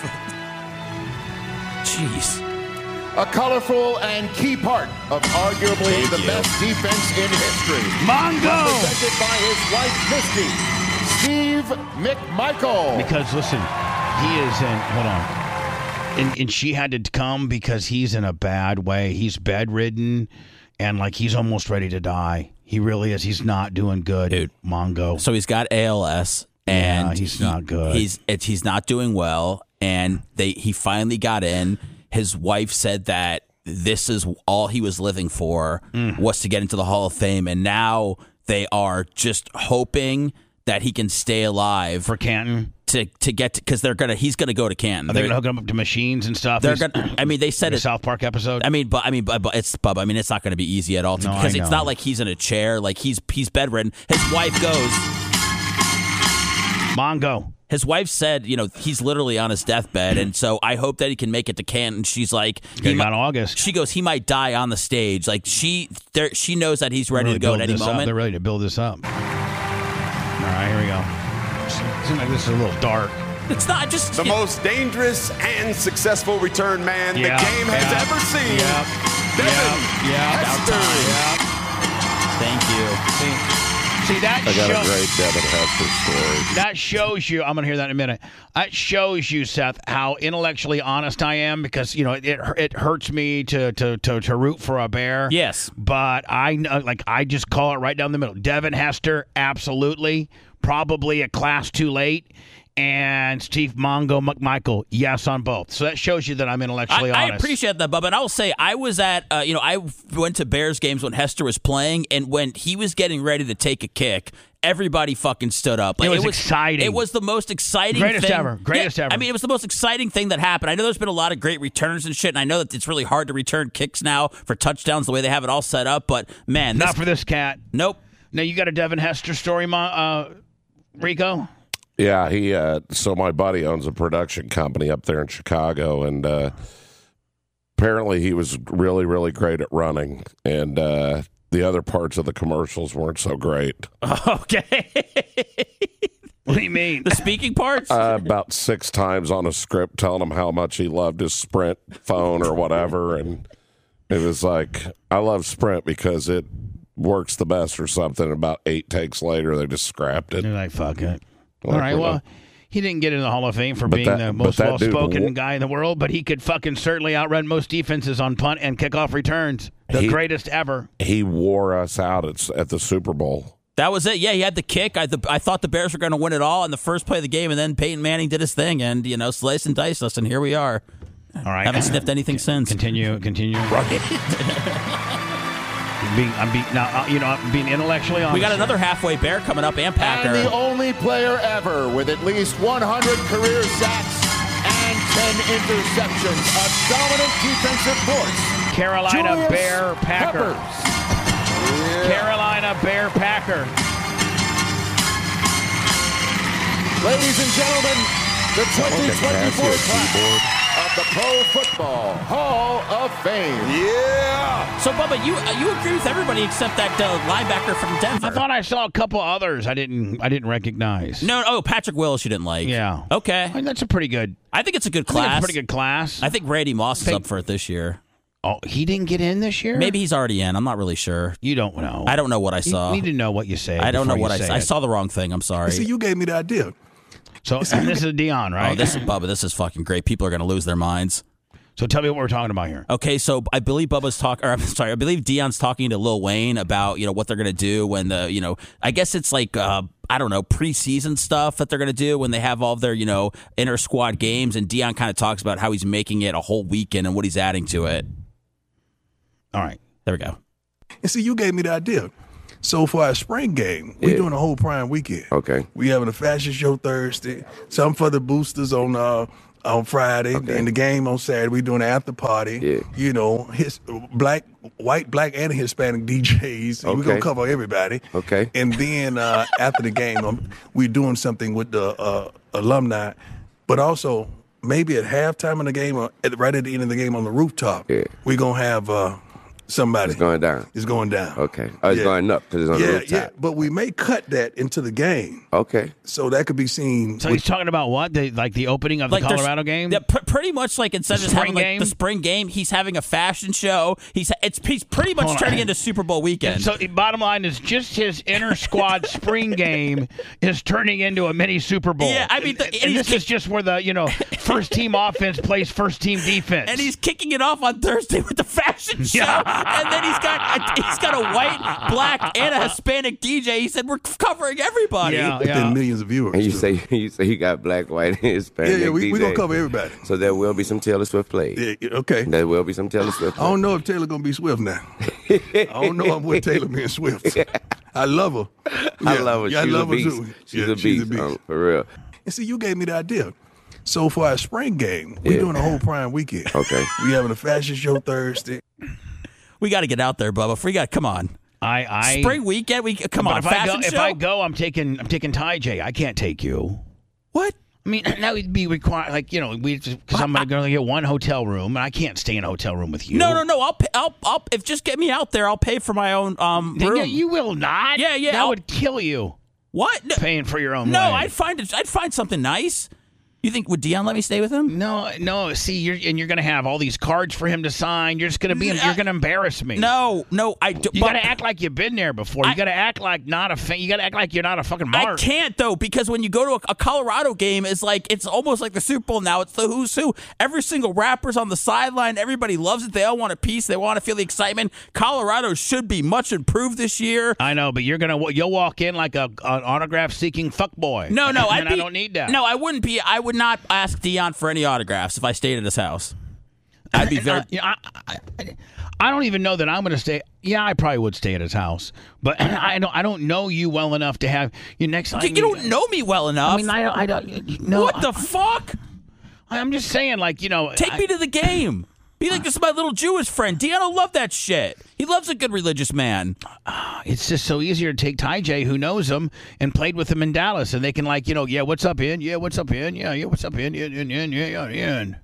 Jeez. A colorful and key part of arguably Thank the you. best defense in history. Mongo. Represented by his wife, Misty, Steve McMichael. Because listen, He is in. Hold on. And, and she had to come because he's in a bad way. He's bedridden, and like he's almost ready to die. He really is. He's not doing good, Dude. Mongo. So he's got A L S, and Yeah, he's he- not good. He's it's, he's not doing well, and they he finally got in. His wife said that this is all he was living for Mm. was to get into the Hall of Fame, and now they are just hoping that he can stay alive for Canton to to get because they're gonna he's gonna go to Canton. Are they They're- going to hook him up to machines and stuff? They're He's- gonna. I mean, they said the it. South Park episode. I mean, but I mean, but, but it's Bub. I mean, it's not going to be easy at all to, No, I because it's know. not like he's in a chair. Like he's he's bedridden. His wife goes. Mongo. His wife said, you know, he's literally on his deathbed, and so I hope that he can make it to Canton. She's like, He he got might- August. She goes, he might die on the stage. Like she, there, she knows that he's ready Really to go build at any this up. moment. They're ready to build this up. All right, here we go. Seems like this is a little dark. It's not just The most dangerous and successful return man Yeah, the game has yeah, ever seen. yeah, Devin yeah, Hester. Thank you. See, see that I got show- a great Devin Hester story. That shows you. I'm going to hear that in a minute. That shows you, Seth, how intellectually honest I am because you know it it hurts me to to to, to root for a bear. Yes, but I know, like I just call it right down the middle. Devin Hester, absolutely, probably a class too late. And Steve Mongo McMichael, yes on both. So that shows you that I'm intellectually I, I honest. appreciate that, Bub. And I will say, I was at, uh, you know, I went to Bears games when Hester was playing, and when he was getting ready to take a kick, everybody fucking stood up. It was exciting. It was the most exciting Greatest thing. ever. Greatest Yeah, ever. I mean, it was the most exciting thing that happened. I know there's been a lot of great returns and shit, and I know that it's really hard to return kicks now for touchdowns the way they have it all set up, but man. Not this, for this cat. Nope. Now, you got a Devin Hester story, Ma- uh, Rico? Yeah, he. Uh, so my buddy owns a production company up there in Chicago, and uh, apparently he was really, really great at running, and uh, the other parts of the commercials weren't so great. Okay. What do you mean? The speaking parts? Uh, about six times on a script telling him how much he loved his Sprint phone or whatever, and it was like, I love Sprint because it works the best or something. About eight takes later, they just scrapped it. They're like, fuck it. Like, All right, we're well, not- he didn't get in the Hall of Fame for But being that- the but most that dude well-spoken wa- guy in the world, but he could fucking certainly outrun most defenses on punt and kickoff returns. The He- greatest ever. He wore us out at, at the Super Bowl. That was it. Yeah, he had the kick. I, the, I thought the Bears were going to win it all in the first play of the game, and then Peyton Manning did his thing, and you know, sliced and diced us, and here we are. All right, Haven't sniffed anything since. Continue, continue. being, I'm being now. Uh, you know, I'm being intellectually honest. We got another halfway Bear coming up, and Packer. And the only player ever with at least one hundred career sacks and ten interceptions. A dominant defensive force. Carolina Julius Bear Packer. Peppers. Carolina Bear Packer. Ladies and gentlemen, the twenty twenty-four Casio class keyboard. of the Pro Football Hall of Fame. Yeah. So, Bubba, you uh, you agree with everybody except that uh, linebacker from Denver. I thought I saw a couple others I didn't I didn't recognize. No, oh, Patrick Willis you didn't like. Yeah. Okay. I mean, that's a pretty good. I think it's a good I think class. it's a pretty good class. I think Randy Moss is Think- up for it this year. Oh, he didn't get in this year? Maybe he's already in. I'm not really sure. You don't know. I don't know what I You saw. need to know what you say. I don't know before what you I say saw. I it. saw the wrong thing. I'm sorry. See, you gave me the idea. So, and this is Dion, right? Oh, this is Bubba. This is fucking great. People are going to lose their minds. So tell me what we're talking about here. Okay, so I believe Bubba's talk, or I'm sorry, I believe Dion's talking to Lil Wayne about you know what they're gonna do when the you know I guess it's like uh, I don't know preseason stuff that they're gonna do when they have all of their you know inter squad games, and Dion kind of talks about how he's making it a whole weekend and what he's adding to it. All right, there we go. And see, you gave me the idea. So for our spring game, we're Yeah. doing a whole prime weekend. Okay. We having a fashion show Thursday, some for the boosters on uh, on Friday, Okay. and the game on Saturday. We doing an after party. Yeah. You know, his black, white, black, and Hispanic D Js. We're Okay. gonna cover everybody. Okay. And then uh, after the game, um, we're doing something with the uh, alumni, but also maybe at halftime in the game, or at, right at the end of the game on the rooftop, Yeah. we're gonna have uh, somebody. It's going down. It's going down. Okay. Oh, it's Yeah. going up because it's on Yeah, the rooftop. yeah. But we may cut that into the game. Okay. So that could be seen. So with- he's talking about what? The, like the opening of Like the there's- Colorado game? Yeah, pr- pretty much like instead of just spring having like game? the spring game, he's having a fashion show. He's it's he's pretty much Hold on. turning into Super Bowl weekend. So the bottom line is just his inter squad spring game is turning into a mini Super Bowl. Yeah, I mean, the- and and he's this is just where the you know first team offense plays first team defense. and he's kicking it off on Thursday with the fashion show, and then he's got a, he's got a white, black, and a Hispanic D J. He said we're covering everybody. Yeah, within yeah. millions of viewers. And you too. say you say you got black, white, and Hispanic. yeah, yeah, we, D we're going Js. to cover everybody. So there will be some Taylor Swift plays. Yeah, yeah, okay. There will be some Taylor Swift I don't plays. know if Taylor going to be Swift now. I don't know if I'm with Taylor being Swift. I love her. I Yeah, love her. yeah, She's I love a her beast. too. She's, Yeah, a beast, um, for real. And see, you gave me the idea. So for our spring game, we're Yeah. doing a whole prime weekend. Okay. We having a fashion show Thursday. We got to get out there, Bubba. We got come on. I, I Spring weekend. We come but on. if I go, Fashion if show. I go, I'm taking I'm taking Ty J. I can't take you. What? I mean, that would be required. Like you know, we because I'm going to get one hotel room, and I can't stay in a hotel room with you. No, no, no. I'll, pay, I'll, I'll, if just get me out there, I'll pay for my own um Yeah, room. you will not. Yeah, yeah, That I'll- would kill you. What? No, Paying for your own. no way. I'd find it. I'd find something nice. You think would Dion let me stay with him? No, no. See, you're and you're going to have all these cards for him to sign. You're just going to be. N- You're going to embarrass me. No, no. I do. You but got to act like you've been there before. You I- got to act like not a fan. You got to act like you're not a fucking I mark. can't though because when you go to a, a Colorado game, it's like it's almost like the Super Bowl now. It's the who's who. Every single rapper's on the sideline. Everybody loves it. They all want a piece. They want to feel the excitement. Colorado should be much improved this year. I know, but you're gonna you'll walk in like a an autograph seeking fuckboy. No, no, and I'd I be, don't need that. No, I wouldn't be. I would not ask Dion for any autographs if I stayed at his house. I'd be very. Uh, you know, I, I, I- I don't even know that I'm going to stay. Yeah, I probably would stay at his house, but I don't. I don't know you well enough to have you next time. you, you don't know me well enough. I mean, I don't. I don't. No, what the fuck? I, I'm just saying, like you know, Take I, me to the game. Be like, this is my little Jewish friend. Dion will love that shit. He loves a good religious man. It's just so easier to take Ty J, who knows him and played with him in Dallas, and they can like you know, yeah, what's up, in? Yeah, what's up, in? Yeah, yeah, what's up, in? Yeah, yeah, yeah, yeah, yeah. in.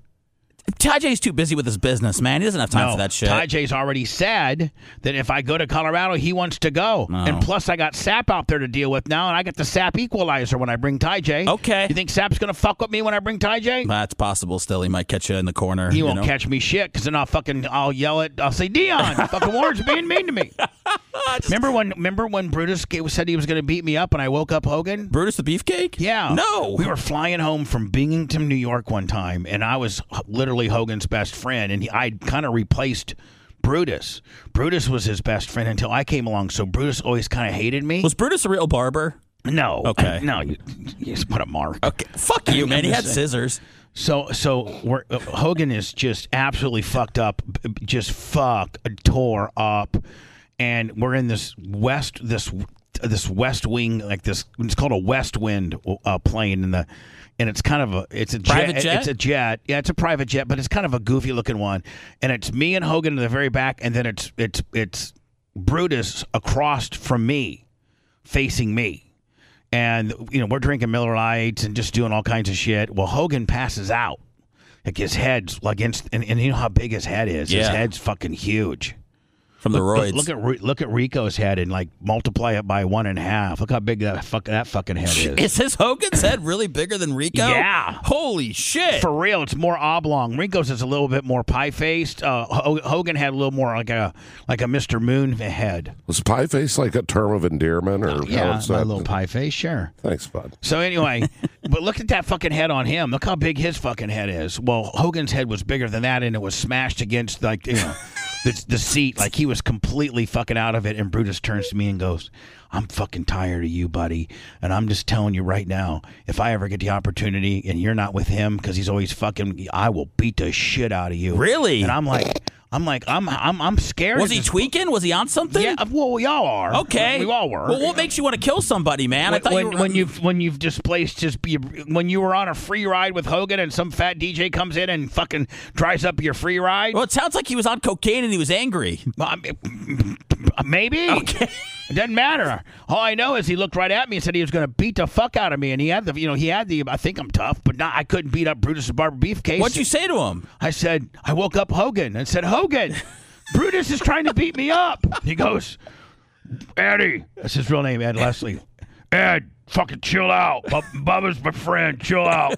Ty J's too busy with his business, man. He doesn't have time No, for that shit. Ty J's already said that if I go to Colorado, he wants to go. No. And plus, I got Sapp out there to deal with now, and I got the Sapp equalizer when I bring Ty J. Okay. You think Sapp's going to fuck with me when I bring Ty J? That's possible still. He might catch you in the corner. He you won't know? catch me shit, because then I'll fucking, I'll yell it. I'll say, Dion, fucking Warren's being mean to me. remember when Remember when Brutus said he was going to beat me up and I woke up Hogan? Brutus the Beefcake? Yeah. No. We were flying home from Binghamton, New York one time, and I was literally Hogan's best friend, and he, I'd kind of replaced Brutus. Brutus was his best friend until I came along, so Brutus always kind of hated me. Was Brutus a real barber? No. Okay. No, you, you just put a mark. Okay. Fuck you, man. He had scissors. So, so we're, uh, Hogan is just absolutely fucked up, b- just fuck, tore up, and we're in this west, this this west wing, like this. It's called a West Wind uh, plane, in the, and it's kind of a, it's a Private jet? It's a jet, yeah, it's a private jet, but it's kind of a goofy looking one, and it's me and Hogan in the very back, and then it's it's it's Brutus across from me, facing me. And, you know, we're drinking Miller Lights and just doing all kinds of shit. Well, Hogan passes out. Like his head's against, and, and you know how big his head is. His Yeah. head's fucking huge. From the Look, roids. look at Ri- look at Rico's head and like multiply it by one and a half. Look how big that fuck that fucking head is. Is his Hogan's head really bigger than Rico? Yeah. Holy shit. For real, it's more oblong. Rico's is a little bit more pie faced. Uh, Ho- Hogan had a little more like a like a Mister Moon head. Was pie face like a term of endearment, or how Yeah, is my that? little pie face, sure. Thanks, bud. So anyway, but look at that fucking head on him. Look how big his fucking head is. Well, Hogan's head was bigger than that, and it was smashed against like you know the, the seat. Like he was completely fucking out of it. And Brutus turns to me and goes, "I'm fucking tired of you, buddy. And I'm just telling you right now, if I ever get the opportunity and you're not with him because he's always fucking, I will beat the shit out of you." Really? And I'm like, I'm like, I'm I'm I'm scared. Was of he this- tweaking? Was he on something? Yeah. Well, we all are. Okay. We all were. Well, what makes you want to kill somebody, man? I When, thought when, you were when you've when you've displaced just you, when you were on a free ride with Hogan and some fat D J comes in and fucking dries up your free ride. Well, it sounds like he was on cocaine and he was angry. Well, I mean, maybe. Okay. It doesn't matter. All I know is he looked right at me and said he was going to beat the fuck out of me, and he had the you know he had the I think I'm tough, but not I couldn't beat up Brutus the Barber Beefcake. What'd you say to him? I said I woke up Hogan and said, Hogan, Brutus is trying to beat me up. He goes, Eddie, that's his real name, Ed Leslie. Ed, fucking chill out. Bub- Bubba's my friend. Chill out.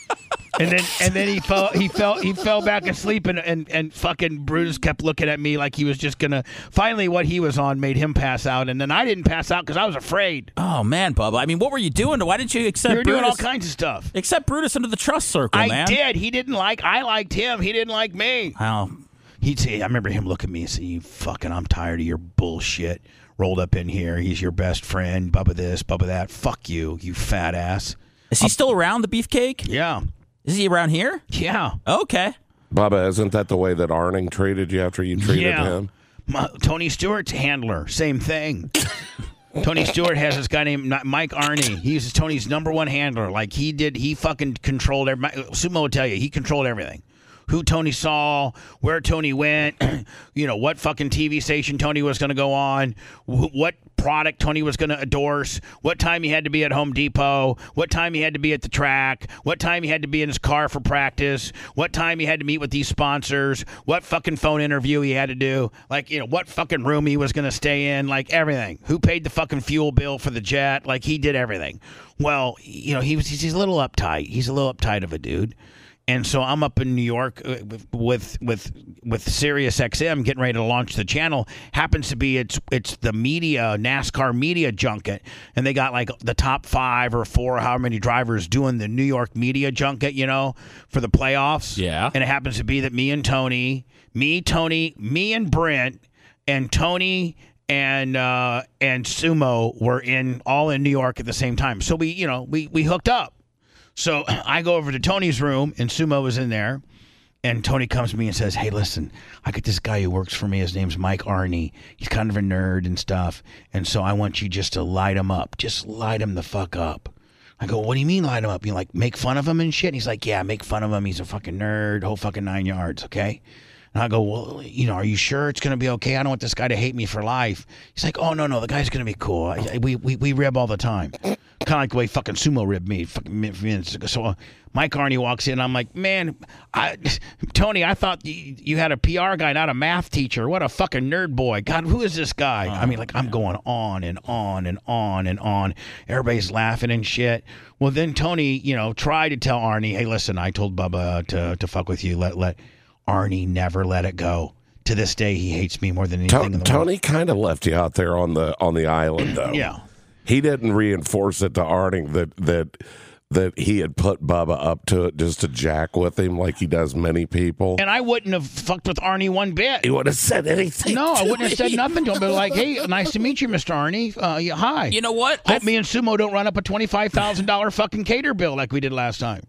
And then and then he fell he fell he fell back asleep and, and, and fucking Brutus kept looking at me like he was just gonna. Finally, what he was on made him pass out, and then I didn't pass out because I was afraid. Oh man, Bubba. I mean, what were you doing? Why didn't you accept? We were Brutus? doing all kinds of stuff. Accept Brutus into the trust circle, I man. did. He didn't like. I liked him. He didn't like me. Wow. He'd say, I remember him look at me and say, "You fucking, I'm tired of your bullshit. Rolled up in here. He's your best friend. Bubba this, Bubba that. Fuck you, you fat ass." Is he still around, the Beefcake? Yeah. Is he around here? Yeah. Okay. Bubba, isn't that the way that Arning treated you after you treated yeah. him? My, Tony Stewart's handler, same thing. Tony Stewart has this guy named Mike Arney. He's Tony's number one handler. Like he did, he fucking controlled every. Sumo will tell you, he controlled everything. Who Tony saw, where Tony went, you know, what fucking T V station Tony was going to go on, wh- what product Tony was going to endorse, what time he had to be at Home Depot, what time he had to be at the track, what time he had to be in his car for practice, what time he had to meet with these sponsors, what fucking phone interview he had to do, like, you know, what fucking room he was going to stay in, like everything. Who paid the fucking fuel bill for the jet? Like he did everything. Well, you know, he was he's a little uptight. He's a little uptight of a dude. And so I'm up in New York with with with Sirius X M getting ready to launch the channel. Happens to be it's it's the media NASCAR media junket, and they got like the top five or four, however many drivers doing the New York media junket, you know, for the playoffs. Yeah. And it happens to be that me and Tony, me Tony, me and Brent, and Tony and uh, and Sumo were in all in New York at the same time. So we you know we we hooked up. So I go over to Tony's room, and Sumo was in there, and Tony comes to me and says, "Hey, listen, I got this guy who works for me. His name's Mike Arney. He's kind of a nerd and stuff, and so I want you just to light him up. Just light him the fuck up." I go, "What do you mean light him up? You like make fun of him and shit?" And he's like, "Yeah, make fun of him. He's a fucking nerd, whole fucking nine yards, okay?" And I go, "Well, you know, are you sure it's going to be okay? I don't want this guy to hate me for life." He's like, "Oh, no, no, the guy's going to be cool. I, we, we, we rib all the time." Kind of like the way fucking Sumo ribbed me. Fucking minutes ago. So uh, Mike Arney walks in, and I'm like, "Man, I, Tony, I thought you, you had a P R guy, not a math teacher. What a fucking nerd boy. God, who is this guy?" Oh, I mean, like, man. I'm going on and on and on and on. Everybody's laughing and shit. Well, then Tony, you know, tried to tell Arney, "Hey, listen, I told Bubba to, to fuck with you. Let, let." Arney never let it go. To this day, he hates me more than anything Tony, in the world. Tony kind of left you out there on the on the island, though. Yeah. He didn't reinforce it to Arning that that that he had put Bubba up to it just to jack with him like he does many people. And I wouldn't have fucked with Arney one bit. He wouldn't have said anything. No, I wouldn't me. have said nothing to him. But like, "Hey, nice to meet you, Mister Arney. Uh, yeah, hi." You know what? Hope I've... me and Sumo don't run up a twenty-five thousand dollars fucking cater bill like we did last time.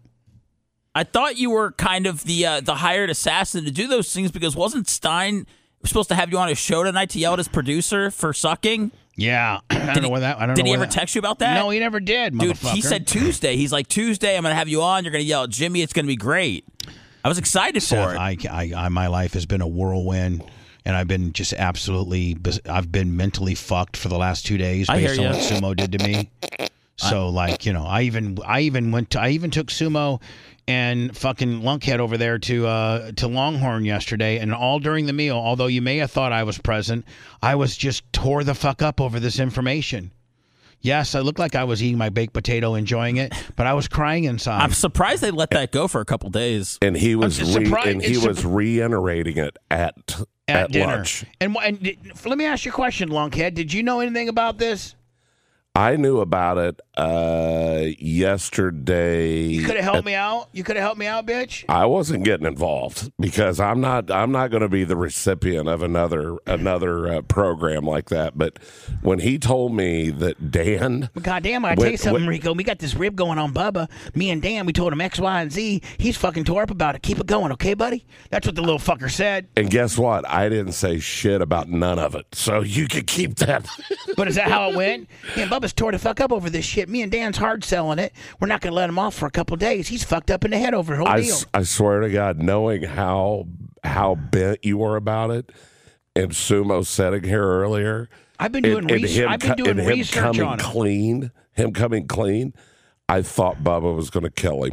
I thought you were kind of the uh, the hired assassin to do those things because wasn't Stein supposed to have you on his show tonight to yell at his producer for sucking? Yeah, I don't did know he, where that. I don't did know he where ever that, text you about that? No, he never did, dude. Motherfucker. He said Tuesday. He's like, "Tuesday, I'm gonna have you on. You're gonna yell at Jimmy. It's gonna be great." I was excited Seth, for it. I, I, I, my life has been a whirlwind, and I've been just absolutely. I've been mentally fucked for the last two days based on what Sumo did to me. So, like, you know, I even, I even went to, I even took Sumo and fucking Lunkhead over there to uh, to Longhorn yesterday, and all during the meal, although you may have thought I was present, I was just tore the fuck up over this information. Yes, I looked like I was eating my baked potato, enjoying it, but I was crying inside. I'm surprised they let that go for a couple days. And he was re- surprised, and he was reiterating it at at, at dinner. lunch. And, and did, let me ask you a question, Lunkhead. Did you know anything about this? I knew about it uh, yesterday. You could have helped me out. You could have helped me out, bitch. I wasn't getting involved because I'm not. I'm not going to be the recipient of another another uh, program like that. But when he told me that Dan, God damn, I tell you something, Rico. We got this rib going on, Bubba. Me and Dan, we told him X, Y, and Z. He's fucking tore up about it. Keep it going, okay, buddy? That's what the little fucker said. And guess what? I didn't say shit about none of it. So you can keep that. But is that how it went? Yeah, Bubba's tore the fuck up over this shit. Me and Dan's hard selling it. We're not going to let him off for a couple days. He's fucked up in the head over the whole I, deal. I swear to God, knowing how how bent you were about it, and Sumo sitting here earlier, I've been doing, and, and research, him, I've been doing and research him coming on it. clean, him coming clean, I thought Bubba was going to kill him.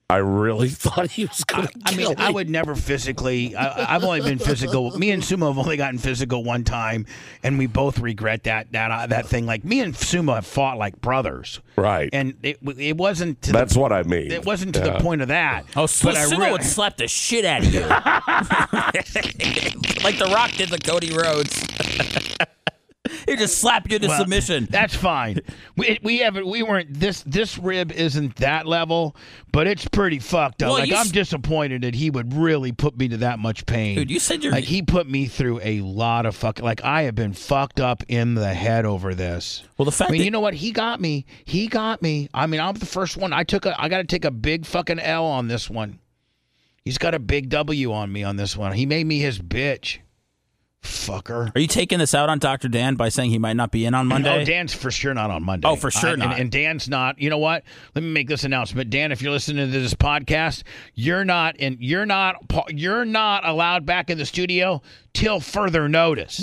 I really thought he was going to I mean, I would never physically. I, I've only been physical. Me and Sumo have only gotten physical one time, and we both regret that that uh, that thing. Like me and Sumo have fought like brothers, right? And it it wasn't. To That's the, what I mean. It wasn't to Yeah. the point of that. Oh, so but I Sumo re- would slap the shit out of you, like The Rock did to Cody Rhodes. He just slap you into Well, submission. That's fine. We we haven't. We weren't. This this rib isn't that level, but it's pretty fucked up. Well, like you I'm s- disappointed that he would really put me to that much pain. Dude, you said you're like he put me through a lot of fucking. Like I have been fucked up in the head over this. Well, the fact I mean, that- you know what? He got me. He got me. I mean, I'm the first one. I took a. I got to take a big fucking L on this one. He's got a big W on me on this one. He made me his bitch. Fucker. Are you taking this out on Doctor Dan by saying he might not be in on Monday? Oh, Dan's for sure not on Monday. Oh, for sure Uh, and- not. And, Dan's not. You know what? Let me make this announcement, Dan. If you're listening to this podcast, you're not in. You're not. You're not allowed back in the studio till further notice.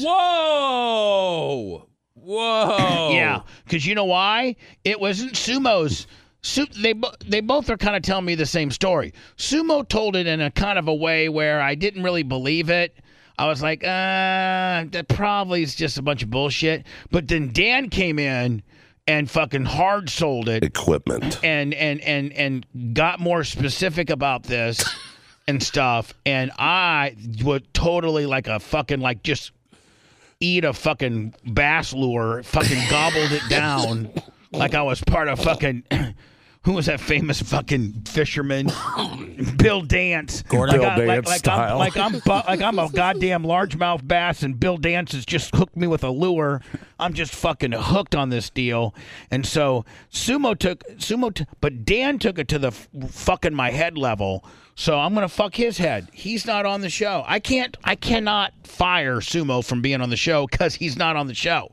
Whoa! Whoa! Yeah, because you know why? It wasn't Sumo's. Su- they bo- they both are kind of telling me the same story. Sumo told it in a kind of a way where I didn't really believe it. I was like, uh, that probably is just a bunch of bullshit. But then Dan came in and fucking hard sold it. Equipment. And and and and got more specific about this and stuff. And I would totally like a fucking like just eat a fucking bass lure, fucking gobbled it down like I was part of fucking. Who was that famous fucking fisherman? Bill Dance. Gordon. like Bill I, Dance like, style. Like I'm, like I'm, bu- like I'm a goddamn largemouth bass, and Bill Dance has just hooked me with a lure. I'm just fucking hooked on this deal. And so Sumo took Sumo, t- but Dan took it to the f- fucking my head level. So I'm gonna fuck his head. He's not on the show. I can't. I cannot fire Sumo from being on the show because he's not on the show.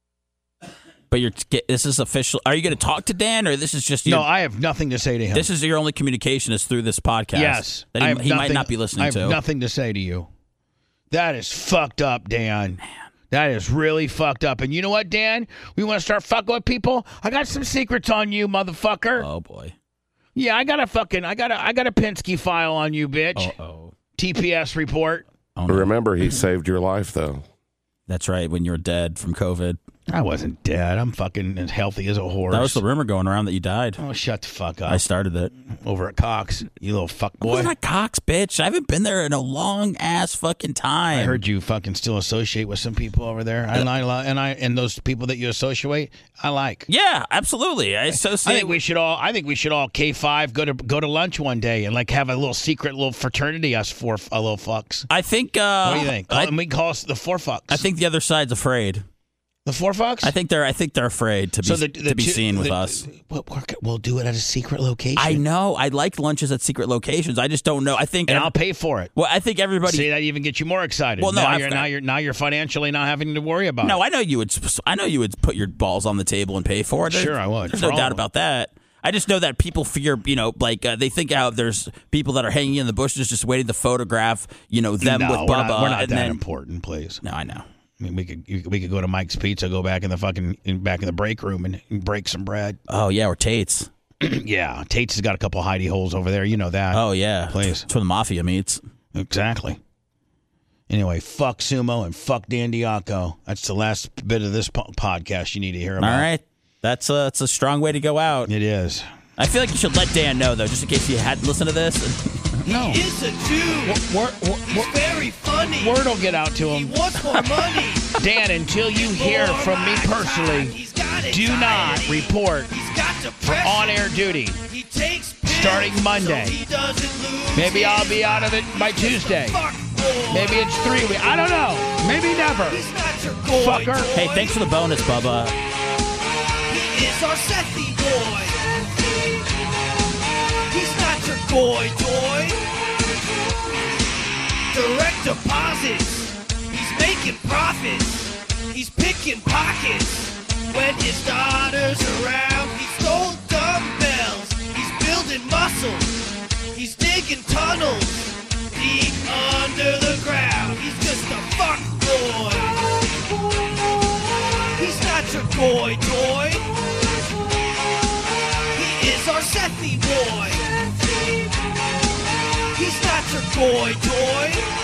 But you're this is official. Are you going to talk to Dan, or this is just your, No, I have nothing to say to him. this is your only communication is through this podcast? Yes. that I he, have he might nothing- not be listening I have to. nothing to say to you. That is fucked up, Dan. Man. That is really fucked up. And you know what, Dan? We want to start fucking with people? I got some secrets on you, motherfucker. Oh boy. Yeah, I got a fucking I got a I got a Penske file on you, bitch. Oh. T P S report. Oh, no. Remember, he saved your life, though. That's right. When you were dead from COVID. I wasn't dead. I'm fucking as healthy as a horse. That was the rumor going around that you died. Oh, shut the fuck up. I started it. Over at Cox, you little fuck I boy. wasn't at Cox, bitch. I haven't been there in a long ass fucking time. I heard you fucking still associate with some people over there, and I li- and I and those people that you associate, I like. Yeah, absolutely. I I associate. think we should all. I think we should all K five go to go to lunch one day and like have a little secret little fraternity. Us four a little fucks. I think. Uh, What do you think? I, and we call us the four fucks. I think the other side's afraid. the four fucks. I think they're. I think they're afraid to be So the- the to be two- seen with the- us. We'll, we'll do it at a secret location. I know. I like lunches at secret locations. I just don't know. I think. and ev- I'll pay for it. well, I think everybody. See, that even gets you more excited. Well, no, now I've- you're now you're now you're financially not having to worry about no, it. I know you would. I know you would put your balls on the table and pay for it. Sure, I would. There's For no all doubt of them. about that. I just know that people fear, you know, like uh, they think how there's people that are hanging in the bushes just waiting to photograph, you know, them no, with we're Bubba. not, we're not and that then, important, please. No, I know. I mean, we could you- we could go to Mike's Pizza, go back in the fucking in, back in the break room, and, and break some bread. Oh yeah, or Tate's. Yeah, Tate's has got a couple hidey holes over there. You know that. Oh yeah, Please. It's where the mafia meets. Exactly. Anyway, fuck Sumo and fuck Dan Diaco. That's the last bit of this po- podcast you need to hear All about. right, that's a that's a strong way to go out. It is. I feel like you should let Dan know though, just in case you hadn't listened to this. No. He is a Jew. Word, He's very funny. word will get out to He him. wants more money. Dan, until you hear More from me my personally, time. He's got do not anxiety. report He's got for depression. on-air duty. He takes pills starting Monday. so he doesn't lose Maybe I'll his be out of it mind. by He's just a Tuesday. fuck boy. Maybe it's three weeks. I don't know. Maybe never. He's not your boy, Fucker. boy. Hey, thanks for the bonus, Bubba. He is our Sethy boy. He's not your boy, toy. Direct deposits. He's making profits. He's picking pockets. When his daughter's around, he stole dumbbells. He's building muscle. He's digging tunnels deep under the ground. He's just a fuck boy. He's not your boy, toy. He is our Sethy boy. Mister Goy Toy.